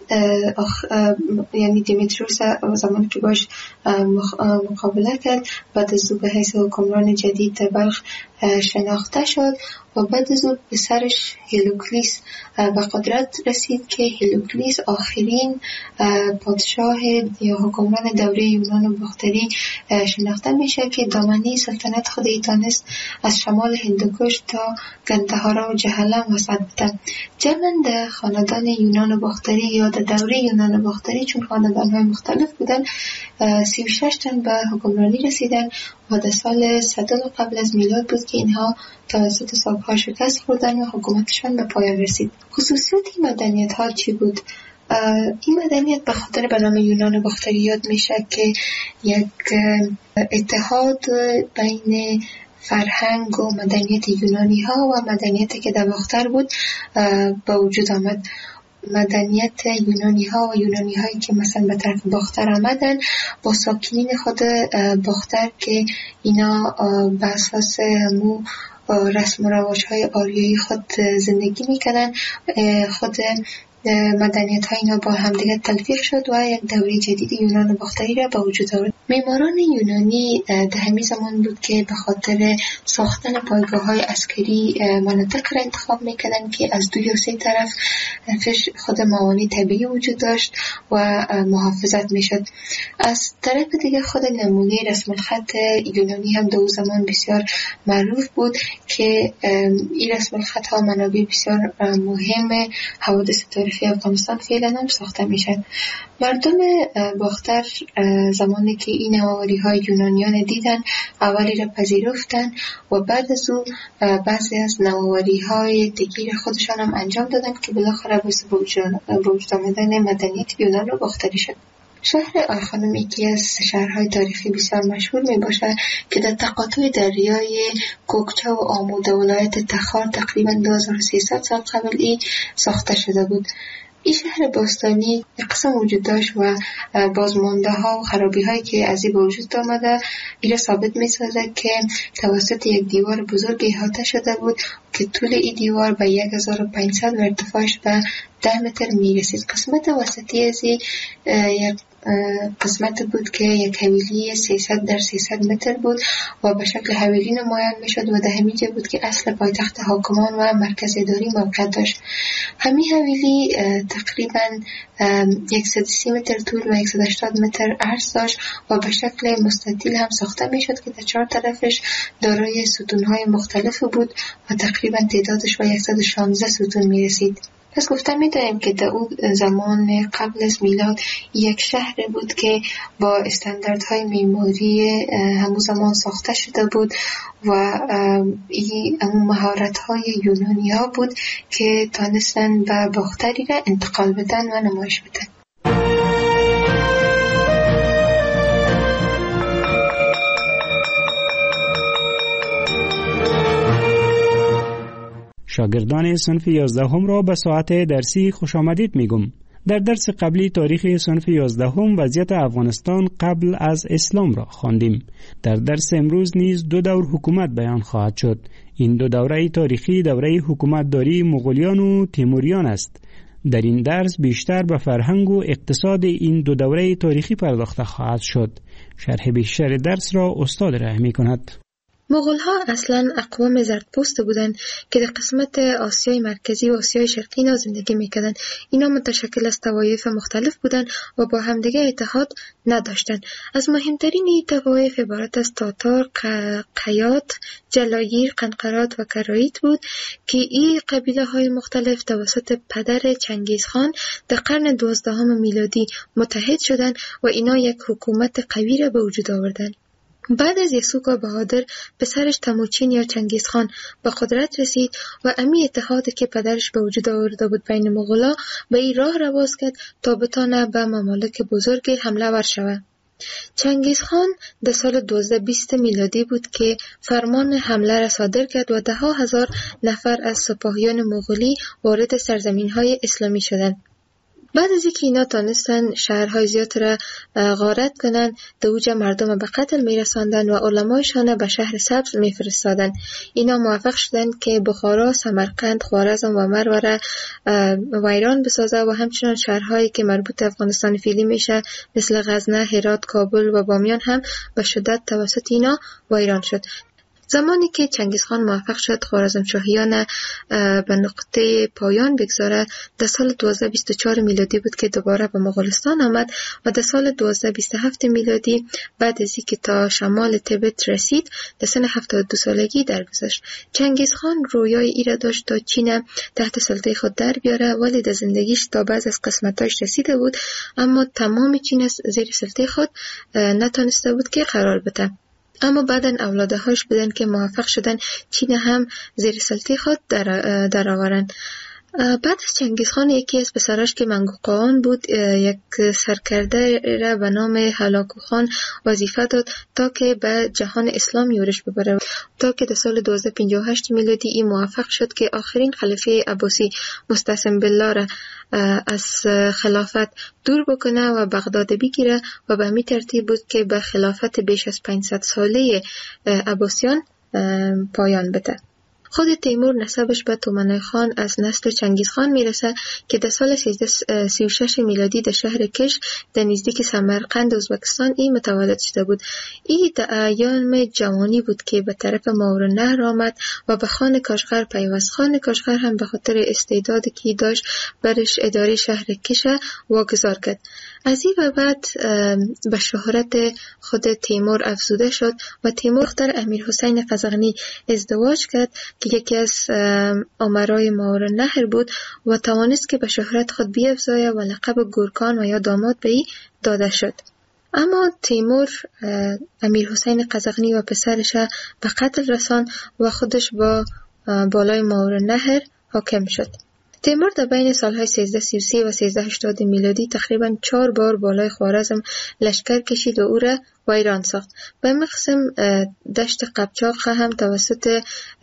یعنی دیمیتروس زمانی که باش مقابله کرد بعد از او به حیث حکمران جدید در بلخ شناخته شد و بعد از او پسرش هیلوکلیس به قدرت رسید که هیلوکلیس آخرین پادشاه یا حکمران دوره یونان باختری شناخته میشه که دامنه سلطنت خود تانست از شمال هندوکش تا گندهارا و جهلم وسط بده. جمعاً در خاندان یونان باختری یا در دوره یونان باختری چون خاندان‌های مختلف بودن 36 تن به حکمرانی رسیدن و در سال 100 قبل از میلاد بود که اینها توسط ساک‌ها شکست خوردن و حکومتشان به پایان رسید. خصوصیت این مدنیت ها چی بود؟ این مدنیت به خاطر به نام یونان باختری یاد میشه که یک اتحاد بین فرهنگ و مدنیت یونانی ها و مدنیتی که در باختر بود به وجود آمد. مدنیت یونانی ها و یونانی هایی که مثلا به طرف باختر آمدن با ساکنین خود باختر که اینا به اساس همو رسم و رواج های آریایی خود زندگی میکنن خود مدنیت های اینا با همدیگر تلفیق شد و یک دوره جدید یونان باختری را به وجود آورد. معماران یونانی در همین زمان بود که به خاطر ساختن پایگاه های عسکری مناطق را انتخاب میکردن که از دو یا سه طرف خود موانع طبیعی وجود داشت و محافظت میشد. از طرف دیگه خود نمونه رسم الخط یونانی هم در اون زمان بسیار معروف بود که این رسم الخط ها منابع بسیار مهم حوادث تاریخی افغانستان فعلا هم ساخته میشن. مردم باختر زمانی که این نوآوری های یونانیان دیدن اولی را پذیرفتن و بعد از او بعضی از نوآوری های دیگر خودشان هم انجام دادن که بالاخره باعث به وجود آمدن مدنیت یونان باختری شد. شهر آیخانوم یکی از شهرهای تاریخی بسیار مشهور می باشد که در تقاطع دریای کوکچه و آمو ولایت تخار تقریبا 2300 سال قبل ای ساخته شده بود. این شهر باستانی قسم وجود داشت و بازمانده ها و خرابی هایی که از این به وجود آمده این ثابت می سازد که توسط یک دیوار بزرگ احاطه شده بود که طول این دیوار به 1500 و ارتفاعش به 10 متر می رسید. قسمت وسطی از یک قسمت بود که یک حویلی 300 در 300 متر بود و به شکل حویلی نمایان می شد و در همین جا بود که اصل پایتخت حاکمان و مرکز اداری موقع داشت. همین حویلی تقریبا 130 متر طول و 180 متر عرض داشت و به شکل مستطیل هم ساخته می شد که در 4 طرفش دارای ستونهای مختلف بود و تقریبا تعدادش به 116 ستون می رسید. پس گفتم می‌دانیم که در اون زمان قبل از میلاد یک شهر بود که با استانداردهای معماری همون زمان ساخته شده بود و این مهارت‌های یونانی‌ها بود که تانستن به باختری را انتقال بدن و نمایش بدن. شاگردان صنف 11 را به ساعت درسی خوش آمدید میگم. در درس قبلی تاریخ صنف 11 وضعیت افغانستان قبل از اسلام را خواندیم. در درس امروز نیز 2 دور حکومت بیان خواهد شد. این 2 دوره تاریخی دوره حکومتداری مغولیان و تیموریان است. در این درس بیشتر به فرهنگ و اقتصاد این 2 دوره تاریخی پرداخته خواهد شد. شرح بیشتر درس را استاد رحمی کند. مغول‌ها اصلاً اقوام زردپوست بودند که در قسمت آسیای مرکزی و آسیای شرقی زندگی می‌کردند. اینا متشکل از طوایف مختلف بودند و با همدیگه اتحاد نداشتند. از مهمترین این طوایف عبارت از تاتار، قیات، جلایر، قنقرات و کرایت بود که این قبیله‌های مختلف توسط پدر چنگیزخان در قرن 12 میلادی متحد شدند و اینا یک حکومت قوی را به وجود آوردند. بعد از یسوع بهادر پسرش تموچین یا چنگیزخان به قدرت رسید و امی اتحادی که پدرش به وجود آورده بود بین مغولا به این راه رواز کرد تا بتانه به ممالک بزرگ حمله ور شود. چنگیزخان در سال 1220 میلادی بود که فرمان حمله را صادر کرد و 10,000 نفر از سپاهیان مغولی وارد سرزمین‌های اسلامی شدند. بعد از اینکه اینا تانستن شهرهای زیاد را غارت کنن، در اوج مردم به قتل میرساندن و علمایشان به شهر سبز میفرستادن. اینا موفق شدن که بخارا، سمرقند، خوارزم و مرو را ویران بسازه و همچنان شهرهایی که مربوط افغانستان فعلی میشه مثل غزنه، هرات، کابل و بامیان هم به شدت توسط اینا ویران شد. زمانی که چنگیزخان موفق شد خوارزمشاهیان به نقطه پایان بگذاره در سال 1224 میلادی بود که دوباره به مغولستان آمد و در سال 1227 میلادی بعد از اینکه تا شمال تبت رسید در سن 72 سالگی درگذشت. چنگیزخان رویای ای را داشت تا چین تحت سلطه خود در بیاره، ولی در زندگیش تا بعض از قسمتاش رسیده بود اما تمام چین زیر سلطه خود نتونسته بود که قرار بده. اما بعدن اولادهاش بودن که موفق شدن چین هم زیر سلطه خود در آورن. بعد از چنگیزخان یکی از پسراش که منگوقان بود یک سرکرده را به نام هلاکو خان وظیفه داد تا که به جهان اسلام یورش ببره، تا که در سال 1258 میلادی این موفق شد که آخرین خلیفه عباسی مستعصم بالله را از خلافت دور بکنه و بغداد بگیره و به همین ترتیب بود که به خلافت بیش از 500 ساله عباسیان پایان بده. خود تیمور نسبش به تومنای خان از نسل چنگیزخان میرسه که در سال 1336 میلادی در شهر کش در نزدیک سمرقند ازبکستان این متولد شده بود. این در ایام جوانی بود که به طرف ماورالنهر آمد و به خان کاشغر پیوست. خان کاشغر هم به خاطر استعدادی که داشت برش اداره شهر کش واگذار کرد. از این و بعد به شهرت خود تیمور افزوده شد و تیمور دختر امیر حسین قزغنی ازدواج کرد که یکی از امرای ماورالنهر بود و توانست که به شهرت خود بیفزاید و لقب گورکان و یا داماد به ای داده شد. اما تیمور امیر حسین قزغنی و پسرش به قتل رسان و خودش با بالای ماورالنهر حاکم شد. تیمور در بین سالهای 1333 و 1380 میلادی تقریبا 4 بار بالای خوارزم لشکر کشید و او را ویران ساخت. به مقسم دشت قبچاق هم توسط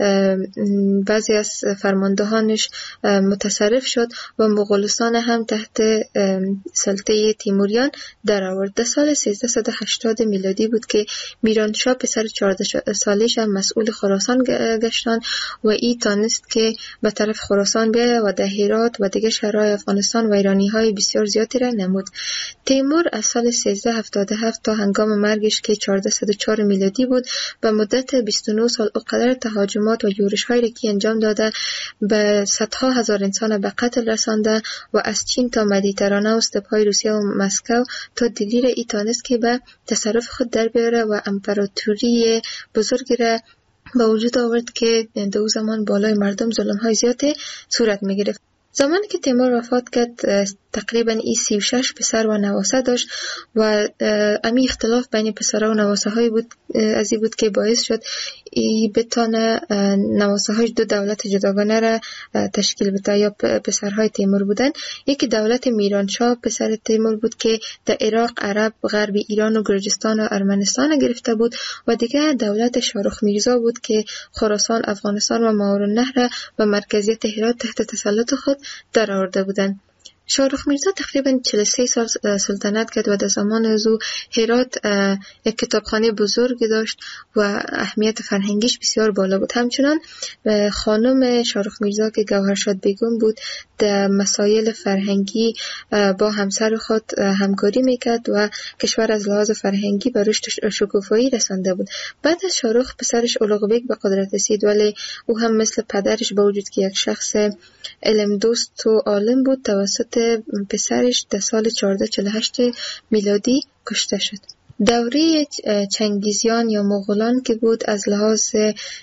بعضی از فرماندهانش متصرف شد و مغولستان هم تحت سلطه تیموریان در آورد. در سال 1380 میلادی بود که میرانشاه پسر 14 سالش هم مسئول خراسان گشتان و ای تانست که به طرف خراسان بیاید و در هرات و دیگر شهرهای افغانستان ویرانی های بسیار زیادی را نمود. تیمور از سال 1377 تا هنگام مرگش که 1404 میلادی بود به مدت 29 سال اوقدر تهاجمات و یورش هایی که انجام داده به صدها هزار انسان به قتل رسانده و از چین تا مدیترانه و استپهای روسیه و مسکو تا دلیر ای تانست که به تصرف خود در بیاره و امپراتوری بزرگی را به وجود آورد که در او زمان بالای مردم ظلم های زیادی صورت می گرفت. زمانی که تیمور وفات کرد تقریبا 36 پسر و نواسه داشت و امی اختلاف بین پسرها و نواسه های بود از این بود که باعث شد بتانه نواسه هایش 2 دولت جداگانه را تشکیل بده یا پسرهای تیمور بودن. یکی دولت میرانشاه پسر تیمور بود که در عراق، عرب، غرب ایران و گرجستان و ارمنستان گرفته بود و دیگر دولت شاهرخ میرزا بود که خراسان، افغانستان و ماوراءالنهر را به مرکزیت هرات تحت تسلط خود در آورده بودند. شاهرخ میرزا تقریبا 43 سال سلطنت کرد و در زمان از او هرات یک کتابخانه بزرگی داشت و اهمیت فرهنگیش بسیار بالا بود. همچنان خانم شاهرخ میرزا که گوهرشاد بیگم بود در مسائل فرهنگی با همسر خود همکاری میکرد و کشور از لحاظ فرهنگی به رشد شکوفایی رسانده بود. بعد از شاهرخ پسرش اولغ بیگ به قدرت رسید ولی او هم مثل پدرش با وجود که یک شخص علم دوست و عالم بود توسط پسرش در سال 1448 میلادی کشته شد. دوره چنگیزیان یا مغولان که بود از لحاظ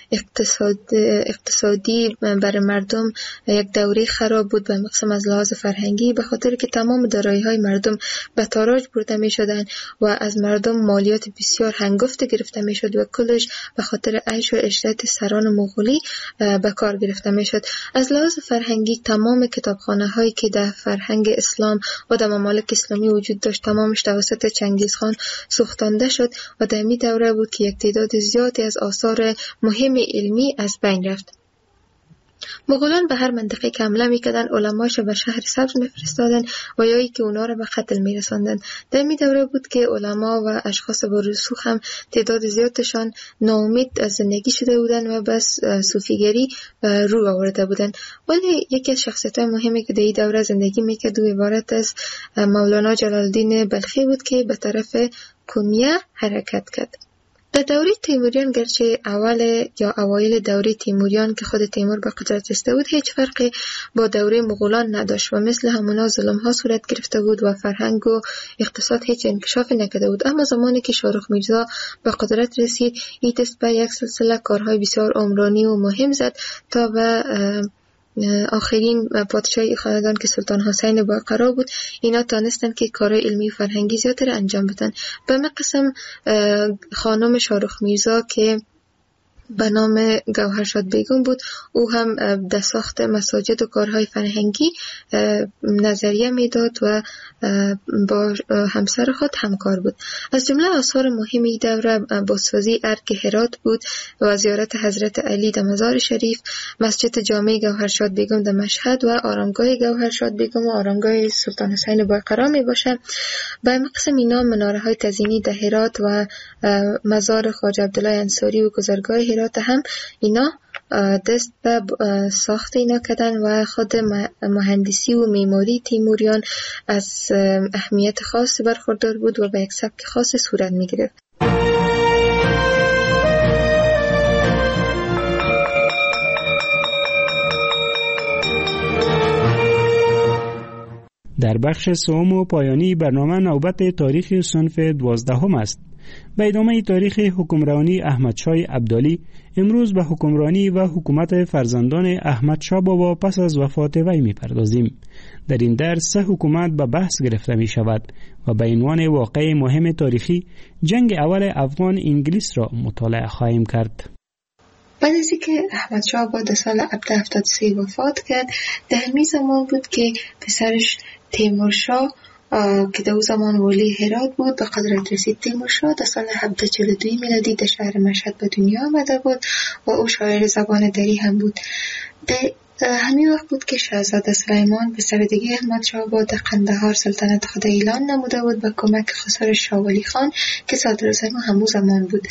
اقتصادی برای مردم یک دوره خراب بود به مقسم از لحاظ فرهنگی به خاطر که تمام دارایی های مردم به تاراج برده می شدن و از مردم مالیات بسیار هنگفت گرفته می شد و کلش به خاطر عیش و عشرت سران مغولی به کار گرفته می شد. از لحاظ فرهنگی تمام کتابخانه هایی که در فرهنگ اسلام و در ممالک اسلامی وجود داشت تمامش توسط چنگیزخان سوختانده شد و در می دوره بود که یک تعداد زیادی از آثار مهم علمی از بین رفت. مغولان به هر منطقه که حمله میکردن علماش به شهر سبز میفرستادن و یا ای که اونا را به قتل میرساندن. در می دوره بود که علما و اشخاص با رسوخ هم تعداد زیادشان ناامید از زندگی شده بودن و بس صوفیگری رو آورده بودن. ولی یکی از شخصیت‌های مهمی که در این دوره زندگی میکرد و عبارت از مولانا جلال الدین بلخی بود که به طرف کنیه حرکت کرد. در دوره تیموریان گرچه اوایل دوره تیموریان که خود تیمور به قدرت رسیده بود هیچ فرقی با دوره مغولان نداشت و مثل همونا ظلم ها صورت گرفته بود و فرهنگ و اقتصاد هیچ انکشافی نکرده بود. اما زمانی که شاهرخ میرزا به قدرت رسید این دست به یک سلسله کارهای بسیار عمرانی و مهم زد تا به آخرین پادشاهی خاندان که سلطان حسین باقرا بود اینا تانستن که کارهای علمی و فرهنگی زیادی را انجام بدن. به مقسم خانم شاهرخ میرزا که به نام گوهرشاد بیگم بود او هم در ساخت مساجد و کارهای فرهنگی نظریه میداد و با همسر خود همکار بود. از جمله آثار مهمی دوره بازسازی ارگ هرات بود و زیارت حضرت علی در مزار شریف، مسجد جامع گوهرشاد بیگم در مشهد و آرامگاه گوهرشاد بیگم و آرامگاه سلطان حسین باقرا می باشه. به مقسم اینا مناره های تزیینی در هرات و مزار خواجه عبدالله انصاری و گذرگاه هرات هم اینا دست به ساخت اینا کردن و خود مهندسی و معماری تیموریان از اهمیت خاص برخوردار بود و به یک سبک خاص صورت می گرفت. در بخش سوم و پایانی برنامه نوبت تاریخ صنف 12 است. به ادامه تاریخ حکمرانی احمدشاه ابدالی امروز به حکمرانی و حکومت فرزندان احمدشاه بابا پس از وفات وی می‌پردازیم. در این درس 3 حکومت به بحث گرفته می شود و به عنوان واقعه مهم تاریخی جنگ اول افغان انگلیس را مطالعه خواهیم کرد. بعد از اینکه احمد شاه آباد در سال 1773 وفات کرد، در همین زمان بود که پسرش تیمورشاه که در اون زمان والی هرات بود به قدرت رسید. تیمورشاه در سال 1742 میلادی در شهر مشهد به دنیا آمده بود و او شاعر زبان دری هم بود. همین وقت بود که شاهزاده سلیمان پسر دیگه احمد شاه آباد در قندهار سلطنت خود اعلان نموده بود به کمک خسر شاه ولی خان که صدراعظم همون زمان بود.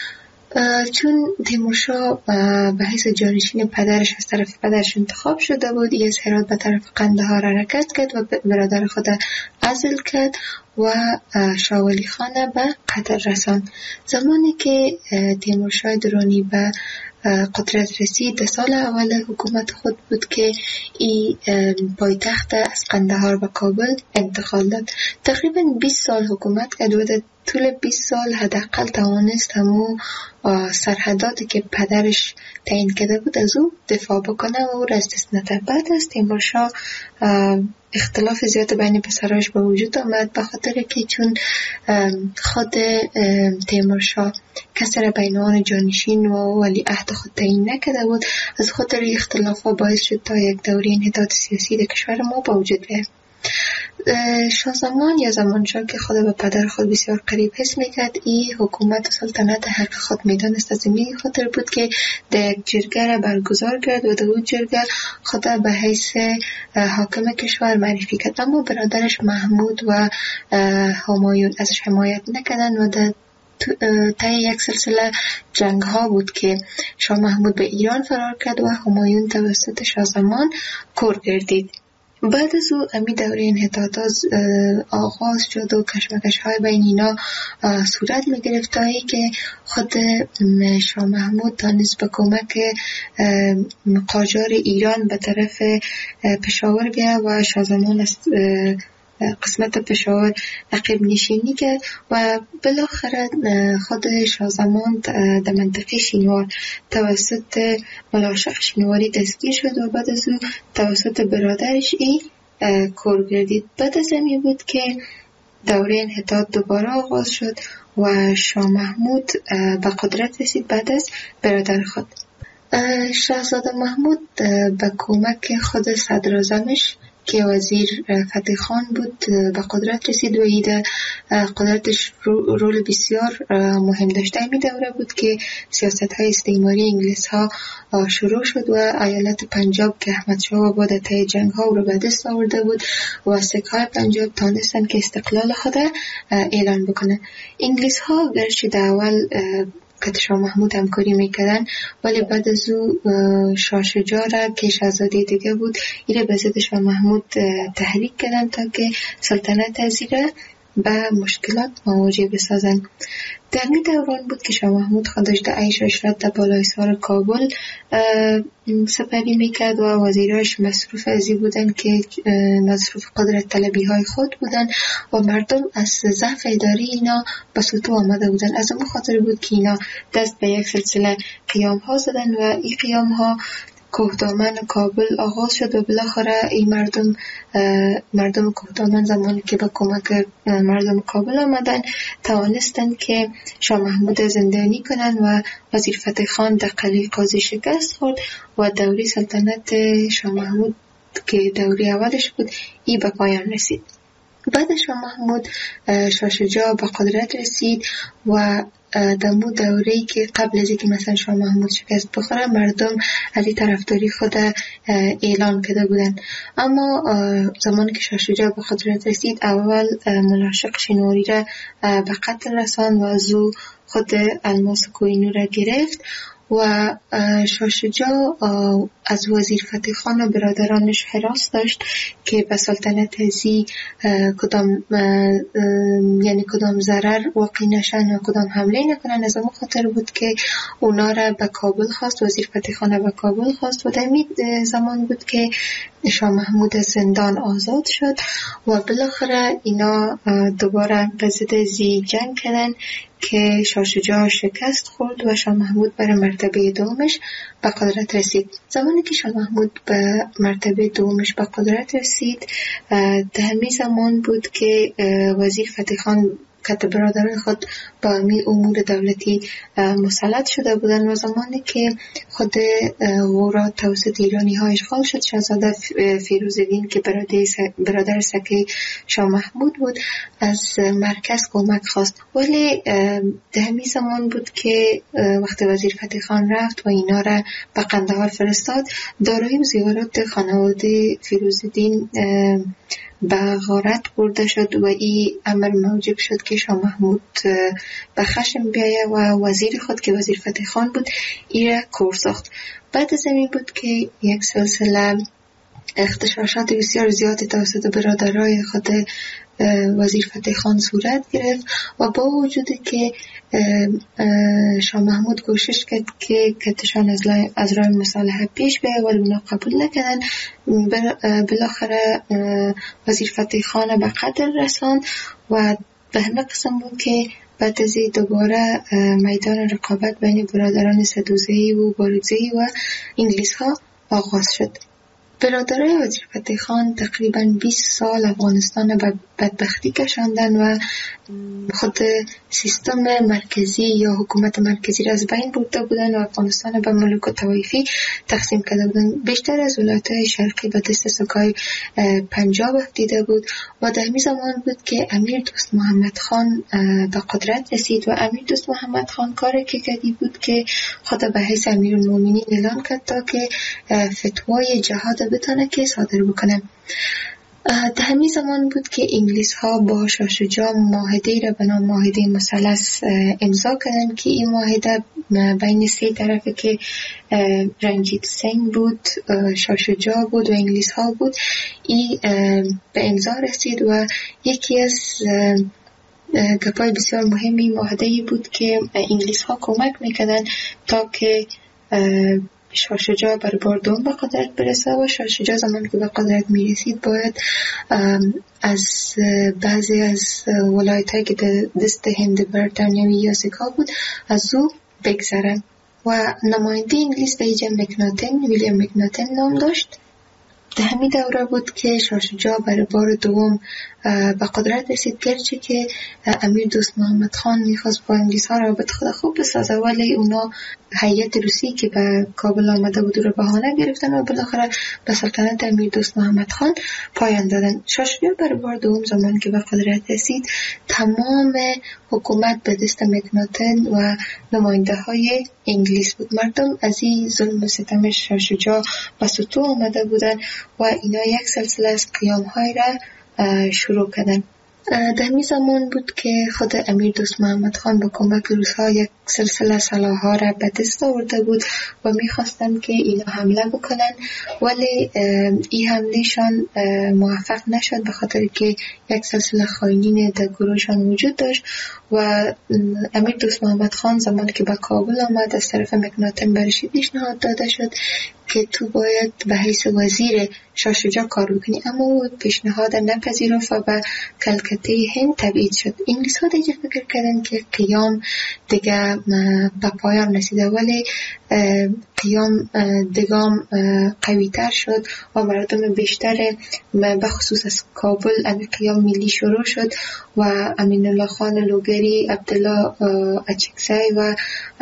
چون تیمورشاه به حیث جانشین پدرش از طرف پدرش انتخاب شده بود، از هرات به طرف قندهار حرکت کرد و برادر خود عزل کرد و شاه ولی خان به قتل رساند. زمانی که تیمورشاه درانی به قدرت رسید در سال اول حکومت خود بود که ای پایتخت از قندهار به کابل انتقال داد. تقریبا 20 سال حکومت کرد و در طول 20 سال حداقل توانست همون سرحداتی که پدرش تعیین کرده بود از او دفاع بکنه و او را از دست نده. بعد از تیمورشاه اختلاف زیاد بین پسراش به وجود آمد، به خاطر که چون خود تیمورشاه کسی را بین آن جانشین و ولی عهد خود تعیین نکرده بود، از خاطر اختلاف ها باعث شد تا یک دوره انحطاط سیاسی در کشور ما به وجود بیاید. شاه زمان یا زمانشاه که خود به پدر خود بسیار قریب حس میکرد، این حکومت و سلطنت حق خود میدانست. از این خاطر بود که در یک جرگه را برگزار کرد و در اون جرگه خود به حیث حاکم کشور معرفی کرد. اما برادرش محمود و همایون ازش حمایت نکردند و در طی یک سلسله جنگ ها بود که شاه محمود به ایران فرار کرد و همایون توسط شاه زمان کور گردید. بعد از او امی دوره انحطاطات آغاز شد و کشمکش های بین اینا صورت می گرفت تا که خود شاه محمود تانست به کمک قاجار ایران به طرف پشاور بیا و شاه زمان از قسمت پشاور عقب نشینی کرد و بالاخره خود شاه زمان در منطقه شینوار توسط ملاشق شینواری دستگیر شد و بعد از او توسط برادرش کور گردید. بعد از همین بود که دوره انحطاط دوباره آغاز شد و شاه محمود به قدرت رسید بعد از برادر خود. شاهزاده محمود به کمک خود صدراعظمش که وزیر فتح خان بود به قدرت رسید و ایده قدرتش رول بسیار مهم داشته. می دوره بود که سیاست های استعماری انگلیس ها شروع شد و ایالت پنجاب که احمد شاه آباد طی جنگ ها رو به دست آورده بود و سکه های پنجاب تانستن که استقلال خود اعلان بکنه. انگلیس ها گرچه در اول که شاه محمود همکاری میکردن ولی بعد از او شاه شجاع را که شاهزاده دیگه بود ایره به ضد شاه محمود تحریک کردن تا که سلطنت ازیره به مشکلات مواجه بسازن. در این دوران بود که شاه محمود خودش در عیش و عشرت در بالای سر کابل سپری میکرد و وزیراش مصروف ازی بودن که مصروف قدرت طلبی های خود بودن و مردم از ضعف اداری اینا به سلطه آمده بودن. از اون خاطر بود که اینا دست به یک سلسله قیام ها زدن و این قیام ها کوهدامن کابل آغاز شد و بالاخره این مردم کوهدامن زمانی که با کمک مردم کابل آمدن توانستن که شاه محمود زندانی کنن و وزیر فتح خان در قلعه قاضی شکست خورد و دوره سلطنت شاه محمود که دوره اولش بود ای به پایان رسید. بعد شاه محمود شاه شجاع به قدرت رسید و دمو دوره‌ای که قبل از اینکه مثلا شاه محمود شکست بخوره مردم از این طرفداری خود اعلان کرده بودن. اما زمانی که شاه شجاع به قدرت رسید اول ملاشق شینواری را به قتل رساند و از او خود الماس کوهینور را گرفت و شاه شجاع از وزیر فتح خان و برادرانش حراس داشت که به سلطنت ازی کدام ضرر واقع نشن و کدام حمله نکنن. از اون خاطر بود که اونا را به کابل خواست، وزیر فتح خان را به کابل خواست و در این زمان بود که شاه محمود از زندان آزاد شد و بالاخره اینا دوباره به ضد ازی جنگ کردن که شاه شجاع شکست خورد و شاه محمود برای مرتبه دومش به قدرت رسید. زمانی که شاه محمود به مرتبه دومش به قدرت رسید در همین زمان بود که وزیر فتح خان مملکت برادران خود با همین امور دولتی مسلط شده بودن و زمانی که خود غورا توسط ایرانی ها اشغال شد، شاهزاده فیروزالدین که برادر سکه شاه محمود بود از مرکز کمک خواست، ولی در همین زمان بود که وقتی وزیر فتح خان رفت و اینا را به قندهار فرستاد، دارایی و زیورات خانواده فیروزالدین به غارت برده شد و این امر موجب شد که شاه محمود به خشم بیایه و وزیر خود که وزیر فتح خان بود این را کور ساخت. بعد از این بود که یک سلسله اغتشاشات بسیار زیادی توسط برادرای خود وزیر فتح خان صورت گرفت و با وجودی که شاه محمود کوشش کرد که کتشان از راه مصالحه پیش بیاید ولی اونا قبول نکردن. بالاخره وزیر فتح خان به قتل رساند و به همه قسم بود که بعد از دوباره میدان رقابت بین برادران سدوزی و بارودزی و انگلیس ها آغاز شد. برادرای وزیر فتح خان تقریباً 20 سال افغانستان به بدبختی کشاندن و خود سیستم مرکزی یا حکومت مرکزی را از بین برده بودن و افغانستان به ملوک و طوایفی تقسیم کرده بودن. بیشتر از ولایت‌های شرقی به دست سکای پنجاب افتیده بود و در همین زمان بود که امیر دوست محمد خان به قدرت رسید و امیر دوست محمد خان کاری که کردی بود که خود به حیث امیرالمومنین اعلان کرد تا که فتوای جهاد بتونه که صادر بکنه. در همین زمان بود که انگلیس ها با شاه شجاع معاهده را به نام معاهده مثلث امضا کردند که این معاهده بین سه طرفه که رنجیت سنگ بود، شاه شجاع بود و انگلیس ها بود این به امضا رسید و یکی از گپای بسیار مهمی معاهده بود که انگلیس ها کمک میکردن تا که شاه شجاع بر بار دوم به قدرت برسه و شاه شجاع زمانی که به قدرت میرسید باید از بعضی از ولایت‌هایی که در دست هند بریتانیایی یا سکا بود از او بگذرن و نماینده انگلیس به ایجا مکناتن، ویلیام مکناتن نام داشت. در همین دوره بود که شاه شجاع برای بار دوم به قدرت رسید، گرچه که امیر دوست محمد خان میخواست با انگلیس ها رابط خود خوب بسازه ولی اونا هیئت روسی که به کابل آمده بود رو بهانه گرفتن و بالاخره به سلطنت امیر دوست محمد خان پایان دادن. شاه شجاع برای بار دوم زمان که به قدرت رسید تمام حکومت به دست مکناتن و نماینده های انگلیس بود. مردم از این ظلم و ستم شاه شجاع به سطوح آمده بودن و اینا یک سلسله از قیام های را شروع کردن. در همین زمان بود که خود امیر دوست محمد خان با کمک روس‌ها یک سلسله سلاح‌ها را به دست آورده بود و می‌خواستند که اینا حمله بکنن ولی این حملهشان موفق نشد به خاطر که یک سلسله خائنین در گروهشان وجود داشت و امیر دوست محمد خان زمانی که به کابل آمد از طرف مکناتن برش پیشنهاد داده شد که تو باید به حیث وزیر شاه شجاع کار بکنی، اما او پیشنهاد نپذیرفت و به کلکته هند تبعید شد. انگلیس ها دیگه فکر کردن که قیام دیگه به پایان رسیده ولی قیام دگام قوی تر شد و مردم بیشتر به خصوص از کابل این قیام ملی شروع شد و امین الله خان لوگری، عبدالله اچکزی و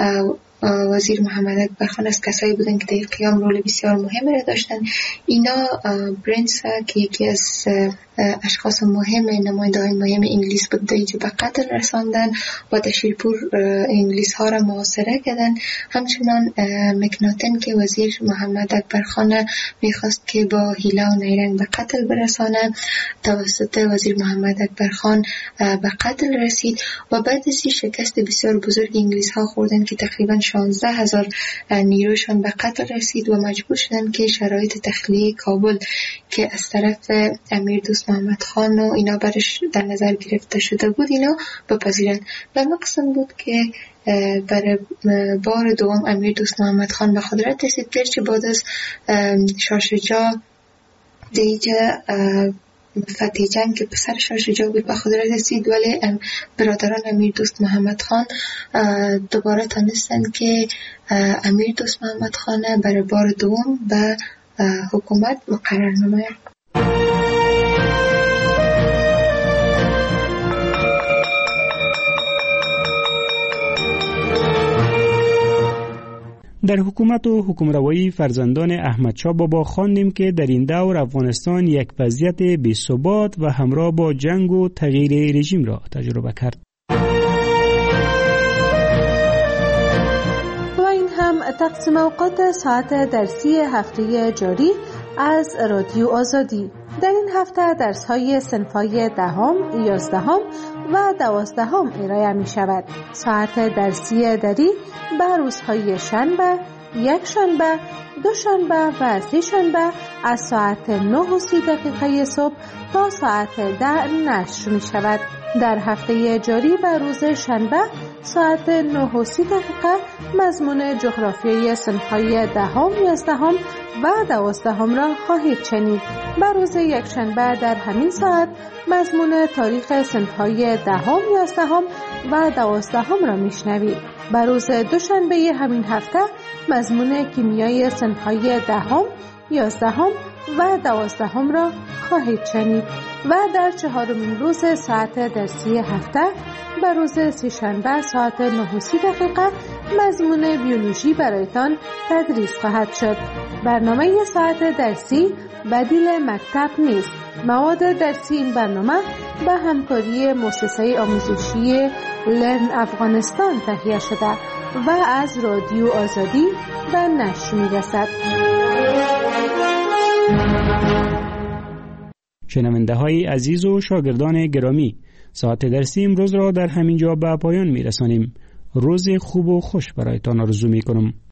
وزیر محمد اکبر خان از کسایی بودن که در قیام رول بسیار مهم را داشتن. اینا برنس که یکی از اشخاص مهم نماینده های مهم انگلیس بود دیجا به قتل رساندن و در شیرپور انگلیس ها را محاصره کردن. همچنان مکناتن که وزیر محمد اکبر خان میخواست که با حیله و نیرنگ به قتل برسانه، توسط وزیر محمد اکبر خان به قتل رسید و بعد از شکست بسیار بزرگ انگلیس ها خوردن که تقریبا 16,000 نیروشان به قتل رسید و مجبور شدن که شرایط تخلیه کابل که از طرف امیر دوست محمد خان و اینا برش در نظر گرفته شده بود اینا بپذیرن. و مقصد بود که برای بار دوم امیر دوست محمد خان به قدرت رسید، گرچه بعد از شاه شجاع دیجا فتح جنگ که پسر شاه شجاع بود به قدرت رسید ولی برادران امیر دوست محمد خان دوباره تانستند که امیر دوست محمد خان برای بار دوم به حکومت مقرر نماید. در حکومت و حکمروایی فرزندان احمدشاه بابا خواندیم که در این دور افغانستان یک وضعیت بی‌ثبات و همراه با جنگ و تغییر رژیم را تجربه کرد. و این هم تقسیم اوقات ساعت درسی هفته جاری از رادیو آزادی. در این هفته درس‌های صنف‌های 10، 11 و 12 ارائه می‌شود. ساعت درسی دری به روزهای شنبه، یک شنبه، دو شنبه و سه شنبه از ساعت 9:30 صبح تا ساعت 10 نشر می‌شود. در هفته جاری به روز شنبه ساعت 9:30 مضمون جغرافیای صنف‌های 10، 11 و 12 را خواهید شنید. به روز یکشنبه در همین ساعت مضمون تاریخ صنف‌های 10، 11 و 12 را میشنوید. به روز دوشنبه همین هفته مضمون کیمیای صنف‌های 10، 11 و 12 را خواهید شنید و در 4مین روز ساعت درسی هفته به روز سه‌شنبه ساعت 9:30 مضمون بیولوژی برایتان تدریس خواهد شد. برنامه ساعت درسی بدیل مکتب نیست. مواد درسی این برنامه به همکاری مؤسسه آموزشی لرن افغانستان تهیه شده و از رادیو آزادی به نشر می‌رسد. شنونده های عزیز و شاگردان گرامی، ساعت درسی امروز را در همین جا به پایان می‌رسانیم. روز خوب و خوش برایتان آرزو می‌کنم.